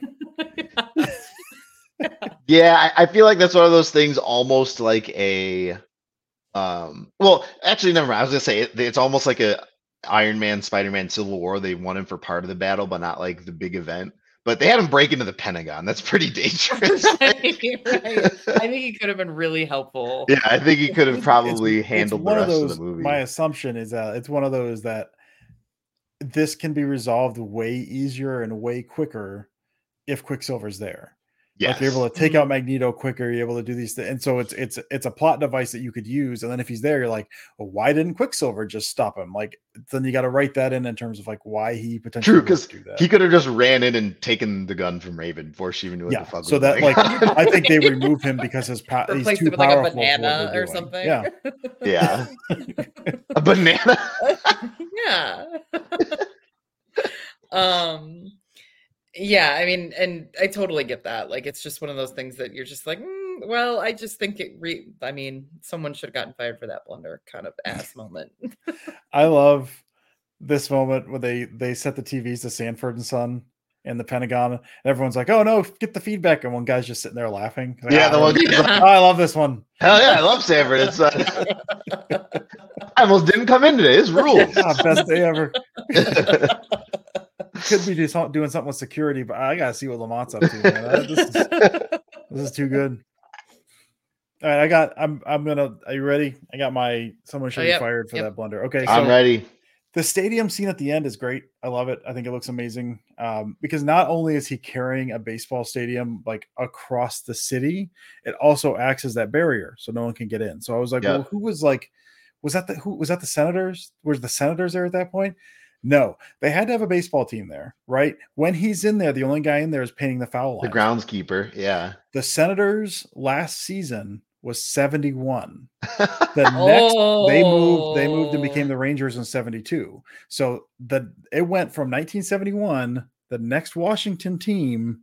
Yeah, I feel like that's one of those things, almost like a well, actually, never mind. I was gonna say it's almost like a Iron Man, Spider-Man, Civil War. They won him for part of the battle, but not like the big event. But they had him break into the Pentagon. That's pretty dangerous. Right, right. I think he could have been really helpful. Yeah, I think he could have It's probably it's handled the one of rest of the those. movie. My assumption is that it's one of those that this can be resolved way easier and way quicker if Quicksilver's there. Like you're able Yes. to take out Mhm. Magneto quicker, you're able to do these things. And so it's a plot device that you could use. And then if he's there, you're like, well, why didn't Quicksilver just stop him? Like then you got to write that in terms of like why he potentially True, would because do that. he could have just ran in and taken the gun from Raven before she even knew what the Yeah. fuck So was that going like on. I think they removed him because he's Replaced too it with like a powerful for what banana they're or doing. something. Yeah. Yeah. A banana. Yeah. Um, yeah, I mean, and I totally get that. Like, it's just one of those things that you're just like, well, I just think I mean, someone should have gotten fired for that blunder kind of ass moment. I love this moment where they set the TVs to Sanford and Son in the Pentagon, and everyone's like, "Oh no, get the feedback!" And one guy's just sitting there laughing. Like, Yeah, the one guy's like, "Oh, I love this one. hell yeah, I love Sanford. It's I almost didn't come in today. It's rules. Best day ever." Could be just doing something with security, but I gotta see what Lamont's up to, man. This is too good. All right, I'm gonna. Are you ready? I got my. Someone should be yep, fired for yep. that blunder. Okay, I'm so ready. the stadium scene at the end is great. I love it. I think it looks amazing because not only is he carrying a baseball stadium like across the city, it also acts as that barrier so no one can get in. So I was like, Yeah. well, who was like, was that the Senators? Was the Senators there at that point? No, they had to have a baseball team there, right? When he's in there, the only guy in there is painting the foul line. The groundskeeper, yeah. The Senators last season was 71. The next they moved and became the Rangers in 72. So it went from 1971, the next Washington team,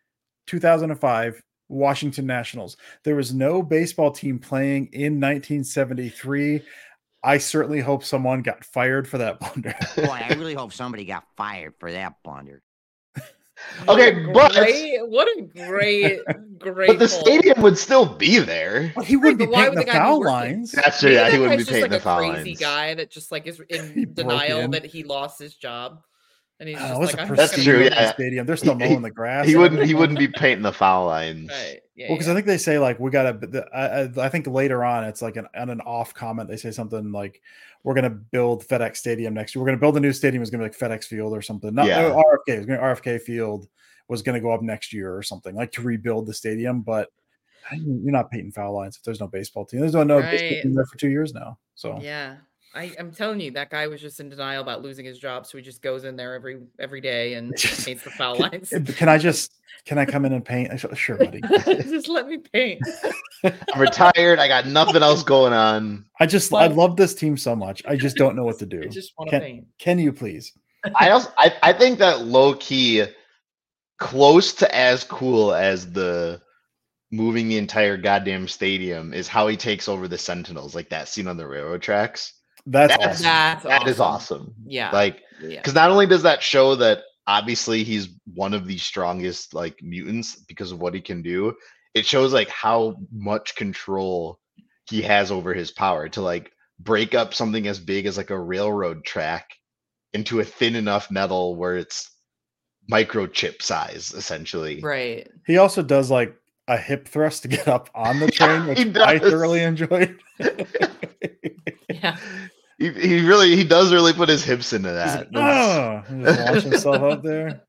2005, Washington Nationals. There was no baseball team playing in 1973. I certainly hope someone got fired for that blunder. Boy, I really hope somebody got fired for that blunder. Okay, but what a great but the stadium would still be there. But he wouldn't be but why painting would the the guy be foul working? lines. That's true. Maybe Yeah, that he wouldn't be guy's just painting like the a foul crazy lines. guy that just like is He in broke denial in. that he lost his job, and he's It just was like, a I'm just That's gonna true, pristine go. yeah. stadium. They're still mowing the grass. He and wouldn't everything. be painting the foul lines. Right. Yeah. Well, because I think they say like we gotta. I think later on it's like an off comment. They say something like we're gonna build FedEx Stadium next year. We're gonna build a new stadium. It's gonna be like FedEx Field or something. Not Yeah. RFK. It's gonna RFK Field was gonna go up next year or something like to rebuild the stadium. But you're not painting foul lines if there's no baseball team. There's no baseball Right. team there for 2 years now. So Yeah. I'm telling you, that guy was just in denial about losing his job, so he just goes in there every day and paints the foul lines. Can I come in and paint? Sure, buddy. Just let me paint. I'm retired. I got nothing else going on. I love this team so much. I just don't know what to do. I just want to paint. Can you please? I think that low key, close to as cool as the moving the entire goddamn stadium is how he takes over the Sentinels, like that scene on the railroad tracks. That's awesome. That is awesome. Yeah. Like, because not only does that show that obviously he's one of the strongest like mutants because of what he can do, it shows like how much control he has over his power to like break up something as big as like a railroad track into a thin enough metal where it's microchip size, essentially. Right. He also does like a hip thrust to get up on the train, He which I does. thoroughly enjoyed. Yeah. He does really put his hips into He's that. like, oh, and just launch himself up there.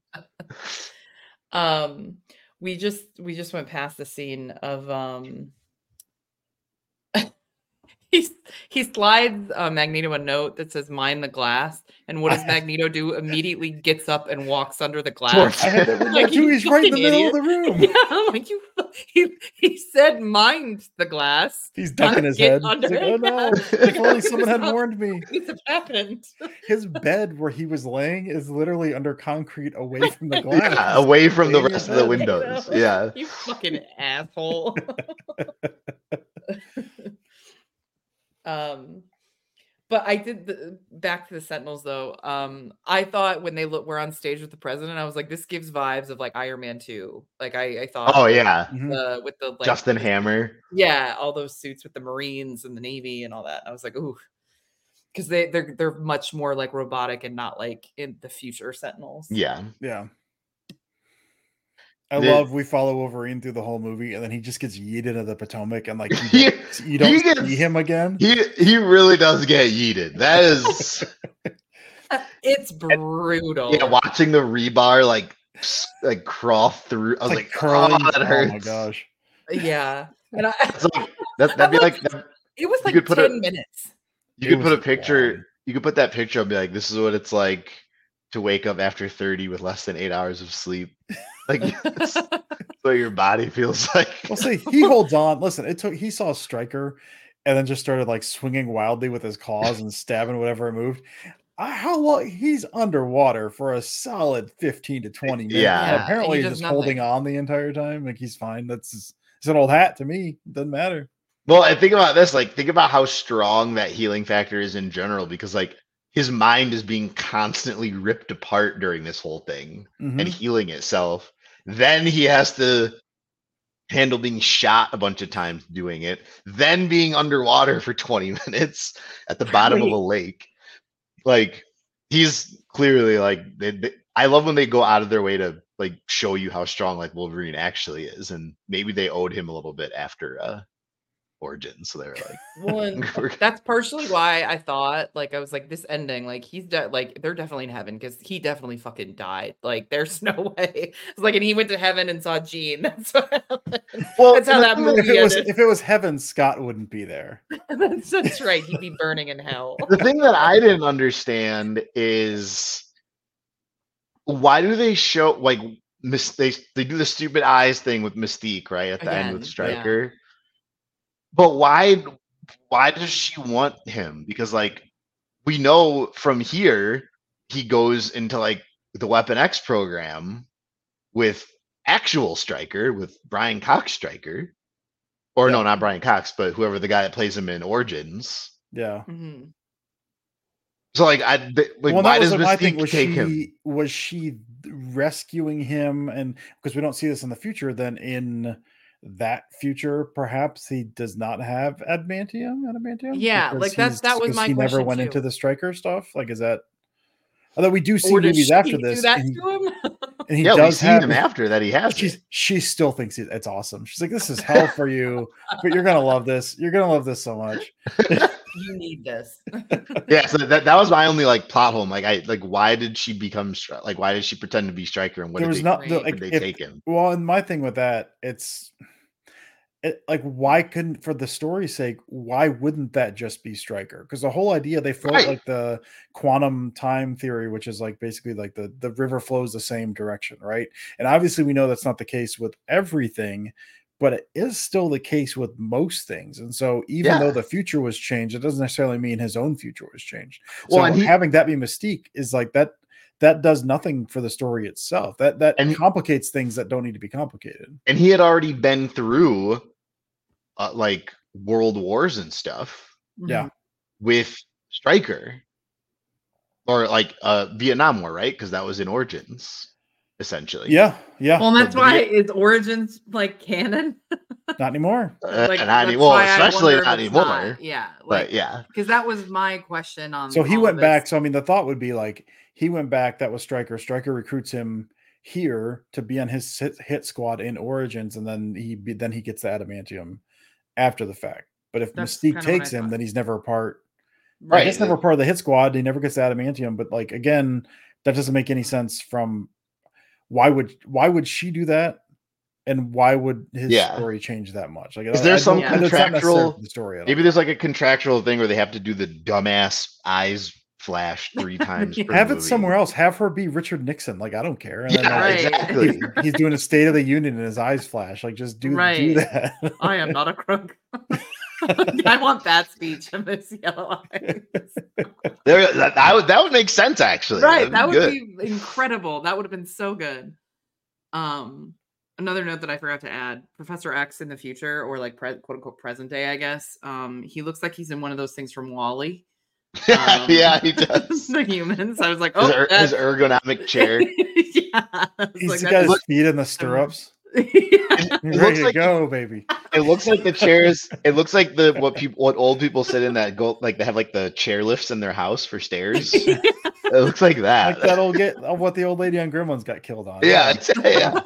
We just went past the scene of he slides Magneto a note that says "Mind the glass," and what does Magneto do? Immediately gets up and walks under the glass. I had that written Like, down too. you He's right in the fucking middle idiot. of the room. Yeah, I'm like he said "Mind the glass." He's ducking his Get head. under He's like, oh it. no! Like, If only how someone could had this warned me. This have happened. His bed where he was laying is literally under concrete, away from the glass. Yeah, away from the Laying in rest of bed. the windows. Yeah. You fucking asshole. But I did back to the Sentinels though. I thought when they were on stage with the president, I was like, this gives vibes of like Iron Man 2. Like I thought. Oh yeah. With the like Justin Hammer. Yeah, all those suits with the Marines and the Navy and all that. I was like, ooh, because they're much more like robotic and not like in the future Sentinels. Yeah. Yeah. I love we follow Wolverine through the whole movie, and then he just gets yeeted into the Potomac, and like you don't see him again. He really does get yeeted. That is, it's brutal. Yeah, watching the rebar like crawl through. I was like, curling. Oh, that hurts. Oh my gosh. Yeah, and that'd be like it was like 10 minutes. You could put a picture. Long. You could put that picture and be like, "This is what it's like to wake up after 30 with less than 8 hours of sleep." Like that's what your body feels like. Well, see, he holds on. Listen, he saw Stryker, and then just started like swinging wildly with his claws and stabbing whatever it moved. How long? He's underwater for a solid 15 to 20 minutes. Yeah. Apparently, he's just holding on the entire time. Like he's fine. It's an old hat to me. It doesn't matter. Well, and think about this. Like, think about how strong that healing factor is in general, because like his mind is being constantly ripped apart during this whole thing and healing itself. Then he has to handle being shot a bunch of times doing it, then being underwater for 20 minutes at the bottom of a lake. Like, he's clearly like, I love when they go out of their way to like show you how strong like Wolverine actually is. And maybe they owed him a little bit after Origins, so they were like, well, that's partially why I thought, like, I was like, this ending, like, he's like, they're definitely in heaven because he definitely fucking died. Like, there's no way. It's like, and he went to heaven and saw Jean. That's what happened. Well, that's how that movie ended. If it was heaven, Scott wouldn't be there. That's right. He'd be burning in hell. The thing that I didn't understand is why do they show like they do the stupid eyes thing with Mystique right at the end with Stryker. Yeah. But why does she want him? Because like we know from here he goes into like the Weapon X program with actual Stryker, with Brian Cox Stryker. Or no, not Brian Cox, but whoever the guy that plays him in Origins. Yeah. Mm-hmm. So like why does Mystique take him? Was she rescuing him? And because we don't see this in the future, then in that future perhaps he does not have adamantium. Yeah, like that was my question. He never went into the Stryker stuff. Like, is that? Although we do see movies after this, do that to him? And he does see him after that. He has. She still thinks it's awesome. She's like, "This is hell for you, but you're gonna love this. You're gonna love this so much. You need this." Yeah, so that was my only like plot hole. Like why did she become like? Why did she pretend to be Stryker? And what did they take him? Well, and my thing with that, like, why couldn't, for the story's sake, why wouldn't that just be Stryker? Because the whole idea, they float like the quantum time theory, which is like basically like the river flows the same direction, right? And obviously we know that's not the case with everything, but it is still the case with most things. And so even though the future was changed, it doesn't necessarily mean his own future was changed. So having that be Mystique is like that does nothing for the story itself. That complicates things that don't need to be complicated. And he had already been through like world wars and stuff. Yeah. With Stryker. Or like Vietnam War, right? Because that was in Origins. essentially. Yeah. Well, and that's The why video- is Origins like canon? Not anymore. Like, not that's anymore, why I especially wonder if not it's anymore. not. Yeah, But yeah, because that was my question on. So he all went of back. this. So I mean, the thought would be like he went back. That was Stryker. Stryker recruits him here to be on his hit squad in Origins, and then he gets the adamantium after the fact. But if That's Mystique kinda what takes I him, thought. then he's never a part. Right. I guess never part of the hit squad. He never gets the adamantium. But like again, that doesn't make any sense. From why would she do that? And why would his Yeah. story change that much? Like, Is there some that's not necessary contractual- for the story? maybe there's like a contractual thing where they have to do the dumbass eyes flash 3 times. Per have it movie. somewhere else. Have her be Richard Nixon. Like, I don't care. And Yeah, then, Right. exactly. he's doing a State of the Union and his eyes flash. Like, just do Right. that. I am not a crook. I want that speech of this yellow eyes. That would make sense actually. Right, That'd that would good. be incredible. That would have been so good. Another note that I forgot to add: Professor X in the future, or like quote unquote present day, I guess. He looks like he's in one of those things from WALL-E. Yeah, he does. The humans. I was like, His, oh, his ergonomic chair. yeah. I was He's like, got that's- his feet in the stirrups. Yeah. He's It ready looks to like go, baby. It looks like the chairs. It looks like what old people sit in that go like they have like the chair lifts in their house for stairs. It looks like that. Like that old what the old lady on Gremlins got killed on. Yeah, yeah.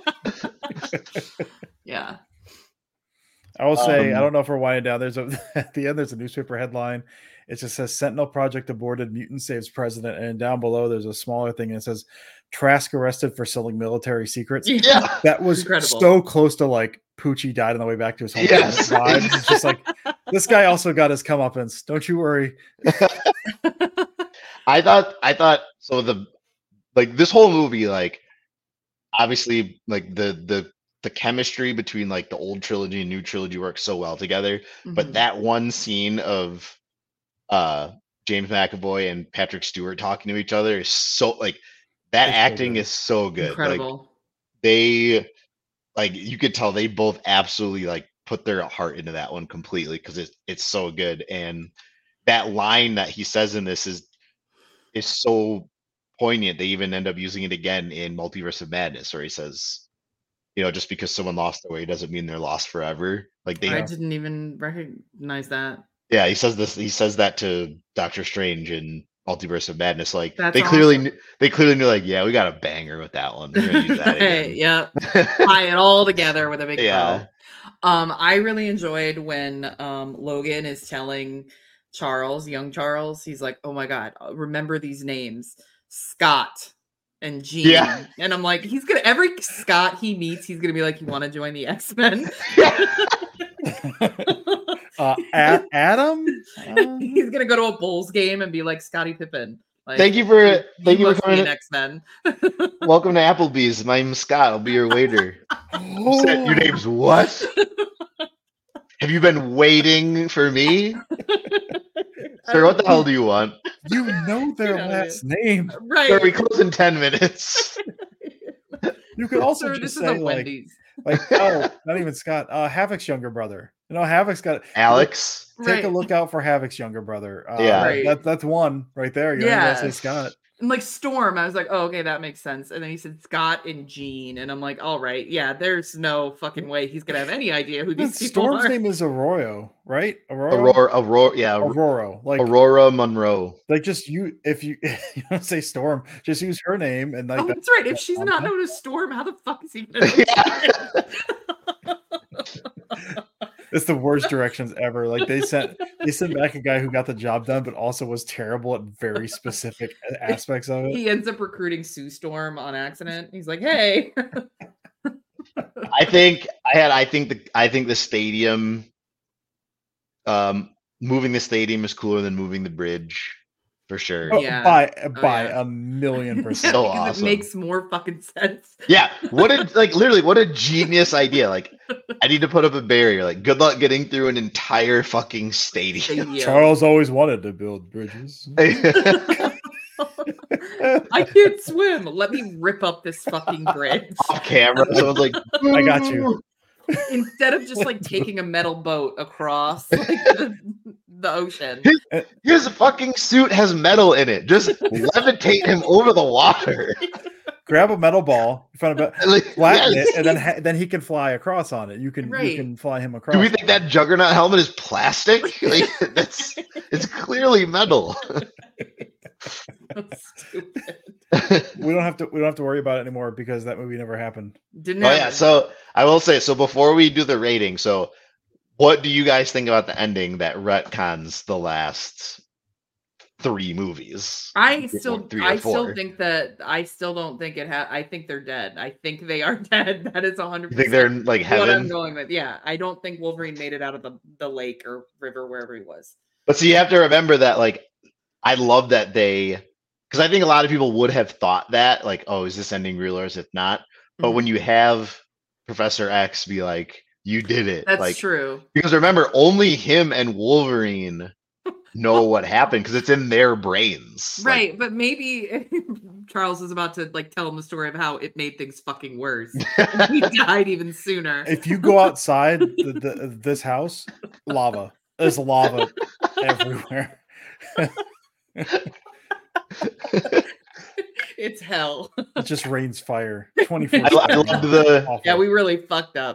Yeah. I will say, I Um, don't know if we're winding down. There's at the end, there's a newspaper headline. It just says Sentinel Project aborted, mutant saves president. And down below, there's a smaller thing. And it says Trask arrested for selling military secrets. Yeah. That was Incredible. so close to like Poochie died on the way back to his home. Yes. Vibes. It's just like, this guy also got his comeuppance. Don't you worry. I thought so. This whole movie, like obviously, like the chemistry between like the old trilogy and new trilogy works so well together. But Mhm. that one scene of James McAvoy and Patrick Stewart talking to each other is so like that It's so acting good. is so good. Like Incredible. they like you could tell they both absolutely like put their heart into that one completely because it's so good. And that line that he says in this is so poignant. They even end up using it again in Multiverse of Madness, where he says, you know, just because someone lost their way doesn't mean they're lost forever. Like they, I didn't even recognize that. yeah, he says this. He says that to Doctor Strange in Multiverse of Madness. Like That's they clearly, awesome. they clearly knew. Like, yeah, we got a banger with that one. We're gonna use that Right, again. yeah. Tie it all together with a big Yeah. bow. I really enjoyed when Logan is telling Charles, young Charles, he's like, "Oh my god, remember these names, Scott and Jean." Yeah. And I'm like, he's gonna every Scott he meets, he's gonna be like, "You want to join the X-Men?" Adam? He's gonna go to a Bulls game and be like Scottie Pippen. Like, Thank you for must be coming. an X-Men. Welcome to Applebee's. My name's Scott. I'll be your waiter. You said your name's what? Have you been waiting for me? Sir, what the hell do you want? You know their Yeah, last name. Right. Sir, we close in 10 minutes. You could also Sir, just this is say a like, Wendy's. oh, not even Scott. Havoc's younger brother. You know, Havoc's got Alex. take a Right. look out for Havoc's younger brother. Yeah. Right. That's one right there. You Yeah. gotta say Scott. And like Storm, I was like, oh, okay, that makes sense. And then he said Scott and Jean, and I'm like, all right, yeah, there's no fucking way he's gonna have any idea who these people Storm's are. name is Arroyo, right? Aurora, yeah, Aurora. Like, Aurora Monroe. like just if you you don't say Storm, just use her name and like Oh, that. that's right. If she's not known as Storm, how the fuck is he gonna know? It's the worst directions ever. Like they sent back a guy who got the job done, but also was terrible at very specific aspects of it. He ends up recruiting Sue Storm on accident. He's like, hey. I think the stadium, moving the stadium is cooler than moving the bridge, for sure. Oh, Yeah. by yeah. a million percent. So Because awesome. it makes more fucking sense. Yeah, literally, what a genius idea. Like, I need to put up a barrier. Like, good luck getting through an entire fucking stadium. Charles always wanted to build bridges. I can't swim. Let me rip up this fucking bridge. Off camera, someone's like, I got you. Instead of just like taking a metal boat across like, the ocean. His fucking suit has metal in it. Just levitate him over the water. grab a metal ball in front of Like, it, flatten yes. it, and then he can fly across on it. You can fly him across. Do we think that Juggernaut helmet is plastic? Like, it's clearly metal. Stupid. we don't have to worry about it anymore because that movie never happened. Didn't Oh happen. yeah, so I will say, so before we do the rating, so what do you guys think about the ending that retcons the last 3 movies? I Three still or four. think that I still don't think it I think they're dead. I think they are dead. That is 100%. You think they're in like what I'm heaven? going with. Yeah, I don't think Wolverine made it out of the lake or river wherever he was. But so you have to remember that, like, I love that because I think a lot of people would have thought that, like, oh, is this ending real or is it not? But when you have Professor X be like, you did it. That's like, true. Because remember, only him and Wolverine know what happened because it's in their brains. Right, Like, but maybe Charles is about to like tell him the story of how it made things fucking worse. And he died even sooner. If you go outside this house, lava. There's lava everywhere. It's hell. It just rains fire 24. I loved the Yeah, we really fucked up.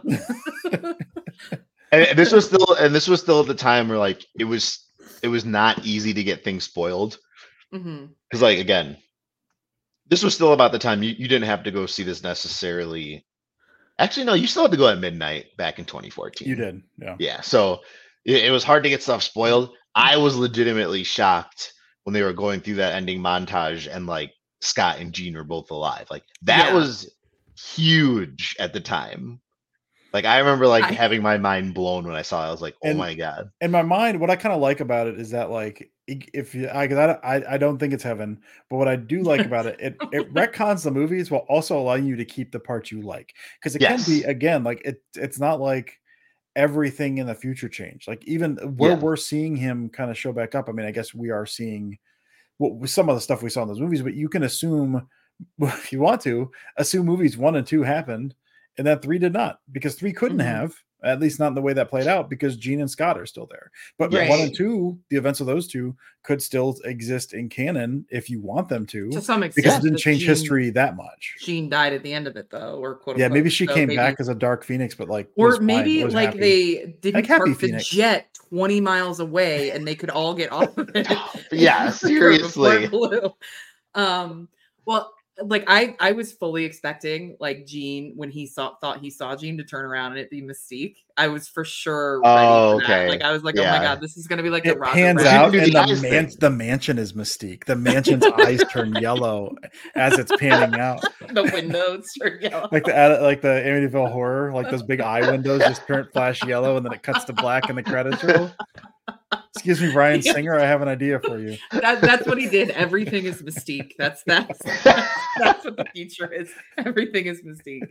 and this was still at the time where like it was not easy to get things spoiled. Because like again, this was still about the time you didn't have to go see this necessarily. Actually, no, you still had to go at midnight back in 2014. You did, Yeah, so it was hard to get stuff spoiled. I was legitimately shocked when they were going through that ending montage and like Scott and Jean were both alive. Like that was huge at the time. Like I remember like having my mind blown when I saw it. I was like, oh my God. In my mind, what I kind of like about it is that like if you I don't think it's heaven, but what I do like about it, it retcons the movies while also allowing you to keep the parts you like. Because it can be again like it's not like everything in the future changed. Like even where we're seeing him kind of show back up. I mean, I guess we are seeing some of the stuff we saw in those movies, but you can assume if you want to assume movies 1 and 2 happened and that 3 did not, because 3 couldn't have, at least not in the way that played out, because Jean and Scott are still there. But 1 and 2, the events of those 2 could still exist in canon if you want them to some extent, because it didn't change history that much. Jean died at the end of it though, or quote unquote. Yeah, maybe she came back as a Dark Phoenix, but like, or maybe like happy. they didn't like park the jet 20 miles away and they could all get off of it. Yeah, seriously. Well, like I was fully expecting like Jean when he thought he saw Jean to turn around and it be Mystique. I was for sure ready for that. Like I was like, oh my God, this is gonna be like it the Roger pans Rabbit. out and the mansion is Mystique. The mansion's eyes turn yellow as it's panning out. The windows turn yellow. Like the Amityville Horror, like those big eye windows just flash yellow and then it cuts to black and the credits roll. Excuse me, Bryan Singer, I have an idea for you. That's what he did. Everything is Mystique. That's what the future is. Everything is Mystique.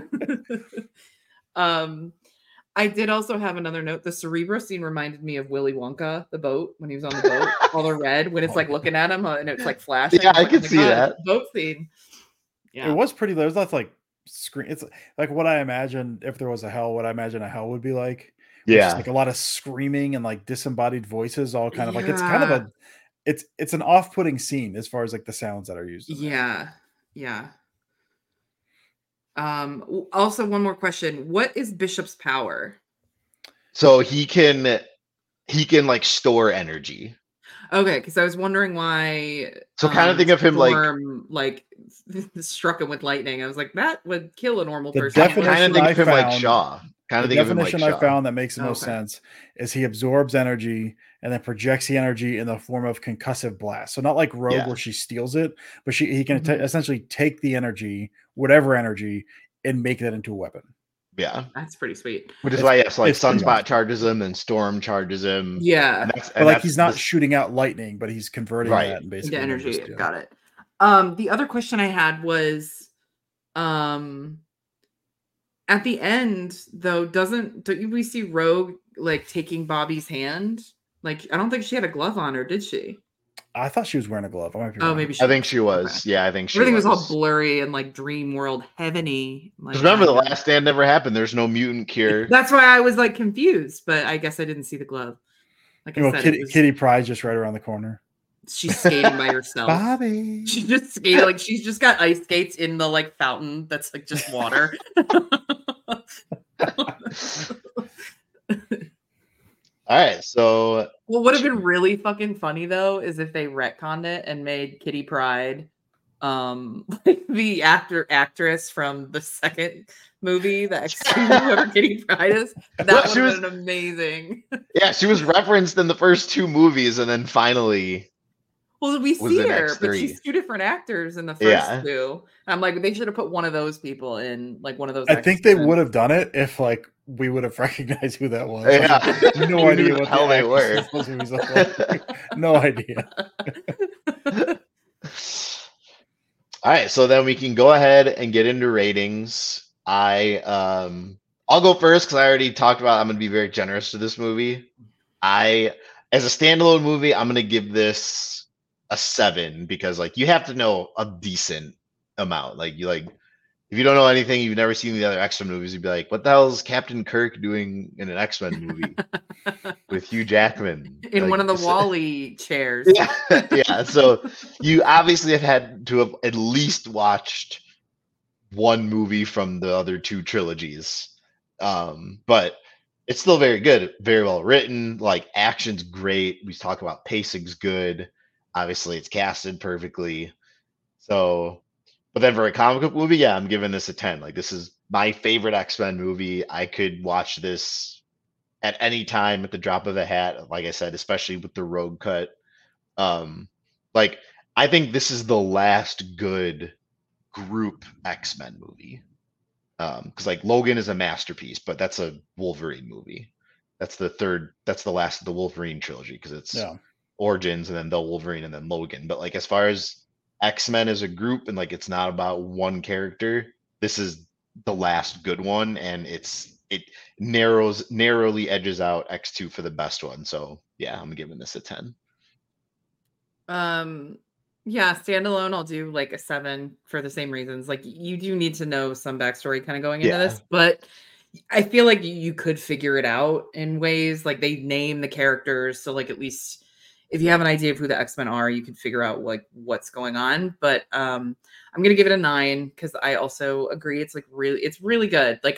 I did also have another note. The Cerebro scene reminded me of Willy Wonka, the boat, when he was on the boat, all the red, when it's like looking at him and it's like flashing. Yeah, I can see that. Boat scene. Yeah. It was pretty, there's lots like screen. It's like what I imagine if there was a hell, what I imagine a hell would be like. Yeah, like a lot of screaming and like disembodied voices, all kind of like it's kind of it's an off-putting scene as far as like the sounds that are used. Yeah. Also, one more question: what is Bishop's power? So he can like store energy. Okay, because I was wondering why. So kind of think of him like struck him with lightning. I was like, that would kill a normal person. Kind of think of him like Shaw. The definition I found that makes the most sense is he absorbs energy and then projects the energy in the form of concussive blast. So not like Rogue where she steals it, but he can essentially take the energy, whatever energy, and make that into a weapon. Yeah, that's pretty sweet. Which is why like Sunspot charges him and Storm charges him. Yeah, but like he's not shooting out lightning, but he's converting that and basically into energy. Got it. The other question I had was, at the end, though, don't we see Rogue like taking Bobby's hand? Like, I don't think she had a glove on her, did she? I thought she was wearing a glove. Maybe I think she was. Okay. Yeah, I think she everything was all blurry and like dream world heaveny. Like, remember, the last stand never happened. There's no mutant cure. That's why I was like confused, but I guess I didn't see the glove. Like I said, Kitty Pryde's just right around the corner. She's skating by herself. Bobby. She's just skating, like she's just got ice skates in the like fountain that's like just water. All right, so what would have been really fucking funny though is if they retconned it and made Kitty Pryde like the actress from the second movie, the whoever Kitty Pryde is. That would have been amazing. Yeah, she was referenced in the first 2 movies, and then finally. Well, we see her, but she's 2 different actors in the first 2. I'm like, they should have put one of those people in, like one of those. I think they would have done it if like we would have recognized who that was. Yeah, no idea what the hell they were. No idea. All right, so then we can go ahead and get into ratings. I'll go first because I already talked about I'm going to be very generous to this movie. As a standalone movie, I'm going to give this a 7 because like you have to know a decent amount. Like if you don't know anything, you've never seen the other X-Men movies, you'd be like, what the hell is Captain Kirk doing in an X-Men movie with Hugh Jackman? In like, one of the Wall-E chairs. Yeah, yeah. So you obviously have had to have at least watched one movie from the other 2 trilogies. But it's still very good, very well written. Like action's great. We talk about pacing's good. Obviously, it's casted perfectly. So, but then for a comic book movie, yeah, I'm giving this a 10. Like this is my favorite X-Men movie. I could watch this at any time at the drop of a hat. Like I said, especially with the Rogue cut. Like I think this is the last good group X-Men movie. Because like Logan is a masterpiece, but that's a Wolverine movie. That's the last of the Wolverine trilogy because it's Origins and then the Wolverine and then Logan. But like as far as X-Men as a group and like it's not about one character, this is the last good one, and it narrowly edges out X2 for the best one. So yeah, I'm giving this a 10. Yeah, standalone, I'll do like a 7 for the same reasons. Like you do need to know some backstory kind of going into this, but I feel like you could figure it out in ways like they name the characters. So like at least if you have an idea of who the X-Men are, you can figure out like what's going on. But I'm gonna give it a 9 because I also agree it's really good. Like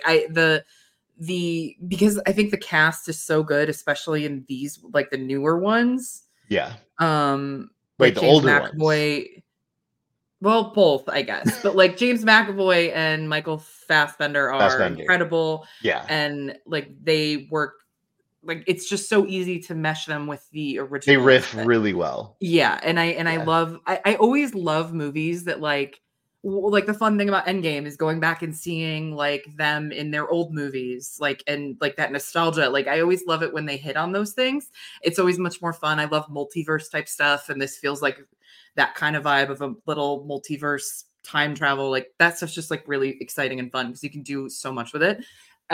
because I think the cast is so good, especially in these like the newer ones. Yeah. Like the James older McAvoy. ones. Well, both, I guess. But like James McAvoy and Michael Fassbender are incredible. Yeah. And like they work, like it's just so easy to mesh them with the original. They riff really well. Yeah. And I always love movies that like the fun thing about Endgame is going back and seeing like them in their old movies, like, and like that nostalgia. Like I always love it when they hit on those things. It's always much more fun. I love multiverse type stuff. And this feels like that kind of vibe of a little multiverse time travel. Like that stuff's just like really exciting and fun because you can do so much with it.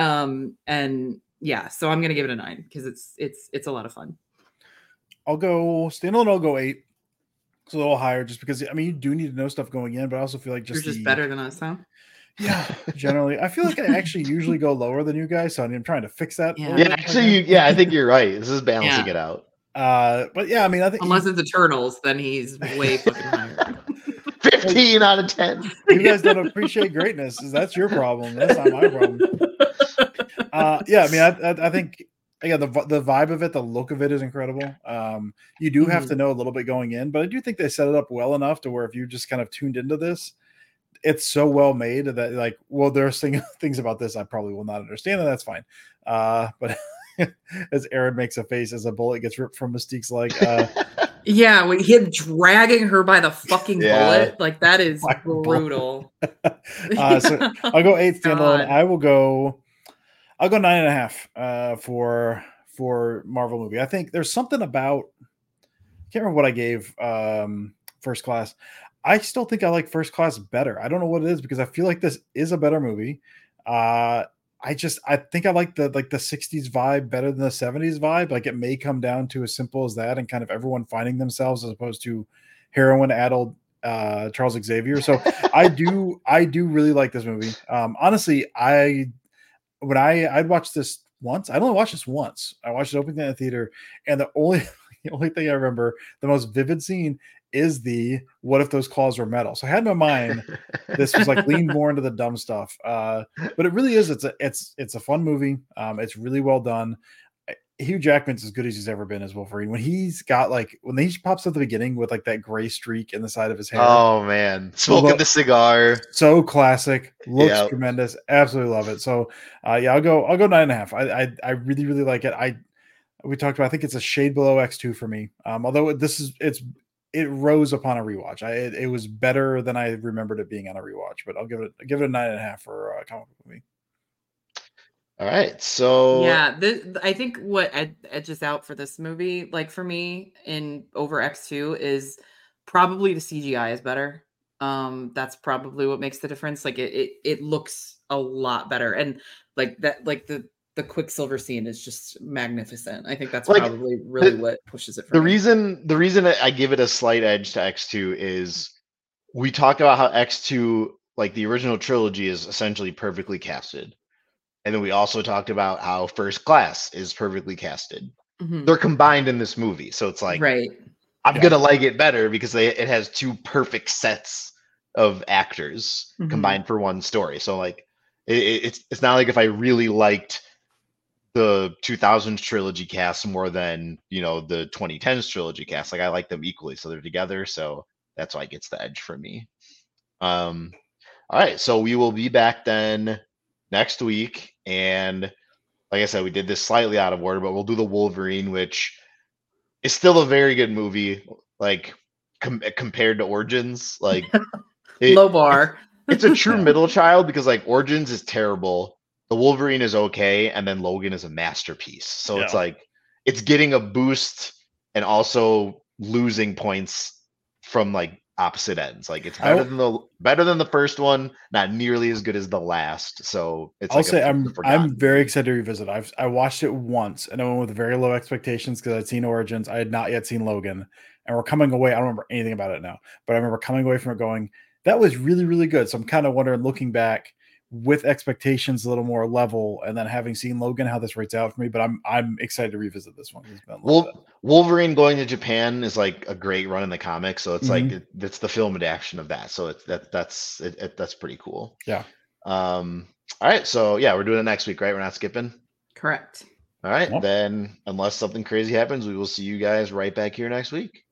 And yeah, so I'm going to give it a 9 because it's a lot of fun. I'll go standalone. I'll go 8. It's a little higher just because I mean you do need to know stuff going in, but I also feel like you're just better than us, huh? Yeah, generally. I feel like I actually usually go lower than you guys, so I'm trying to fix that. Yeah, actually, I think you're right. This is balancing it out. But yeah, I mean, I think unless it's Eternals, then he's way fucking higher. 15 out of 10. You guys don't appreciate greatness. That's your problem. That's not my problem. Yeah, I mean, I think. Yeah, the vibe of it, the look of it is incredible. You do have to know a little bit going in, but I do think they set it up well enough to where if you just kind of tuned into this, it's so well made that like, well, there's things about this I probably will not understand, and that's fine. But as Aaron makes a face as a bullet gets ripped from Mystique's leg. Yeah, when him dragging her by the fucking bullet, like that is brutal. So I'll go 8 standalone. I'll go 9.5 for Marvel movie. I think there's something about I can't remember what I gave First Class. I still think I like First Class better. I don't know what it is because I feel like this is a better movie. I think I like the 60s vibe better than the 70s vibe. Like it may come down to as simple as that and kind of everyone finding themselves as opposed to heroin-addled Charles Xavier. So I do really like this movie. Honestly, I'd watched this once. I only watched this once. I watched it opening in the theater, and the only the only thing I remember, the most vivid scene is the what if those claws were metal. So I had in my mind this was like leaned more into the dumb stuff. But it really is. It's a fun movie. It's really well done. Hugh Jackman's as good as he's ever been as Wolverine. When he's got like when he pops at the beginning with like that gray streak in the side of his hair. Oh man, smoking the cigar. So classic. Looks tremendous. Absolutely love it. So yeah, I'll go 9.5. I really, really like it. We talked about, I think it's a shade below X2 for me. Although it rose upon a rewatch. It was better than I remembered it being on a rewatch, but I'll give it a 9.5 for a comic book movie. All right, so yeah, I think what edges out for this movie, like for me, in over X2 is probably the CGI is better. That's probably what makes the difference. Like it looks a lot better, and like that, like the Quicksilver scene is just magnificent. I think that's like, probably really what pushes it for the me. The reason I give it a slight edge to X2 is we talked about how X2, like the original trilogy, is essentially perfectly casted. And then we also talked about how First Class is perfectly casted. Mm-hmm. They're combined in this movie. So it's like, right. I'm going to like it better because it has two perfect sets of actors combined for one story. So like, it's not like if I really liked the 2000s trilogy cast more than, the 2010s trilogy cast, like I like them equally. So they're together. So that's why it gets the edge for me. All right. So we will be back then next week, and like I said, we did this slightly out of order, but we'll do the Wolverine, which is still a very good movie, like compared to Origins. Like low bar. It's a true middle child because like Origins is terrible, the Wolverine is okay, and then Logan is a masterpiece. So it's like it's getting a boost and also losing points from like opposite ends. Like it's better than the first one, not nearly as good as the last. So it's I'll say I'm very excited to revisit. I watched it once and I went with very low expectations because I'd seen Origins. I had not yet seen Logan, and we're coming away. I don't remember anything about it now, but I remember coming away from it going, that was really, really good. So I'm kind of wondering, looking back with expectations a little more level, and then having seen Logan, how this rates out for me. But I'm excited to revisit this one. Wolverine going to Japan is like a great run in the comics, so it's like it's the film adaptation of that. So that's pretty cool. Yeah. All right. So yeah, we're doing it next week, right? We're not skipping. Correct. All right. Then, unless something crazy happens, we will see you guys right back here next week.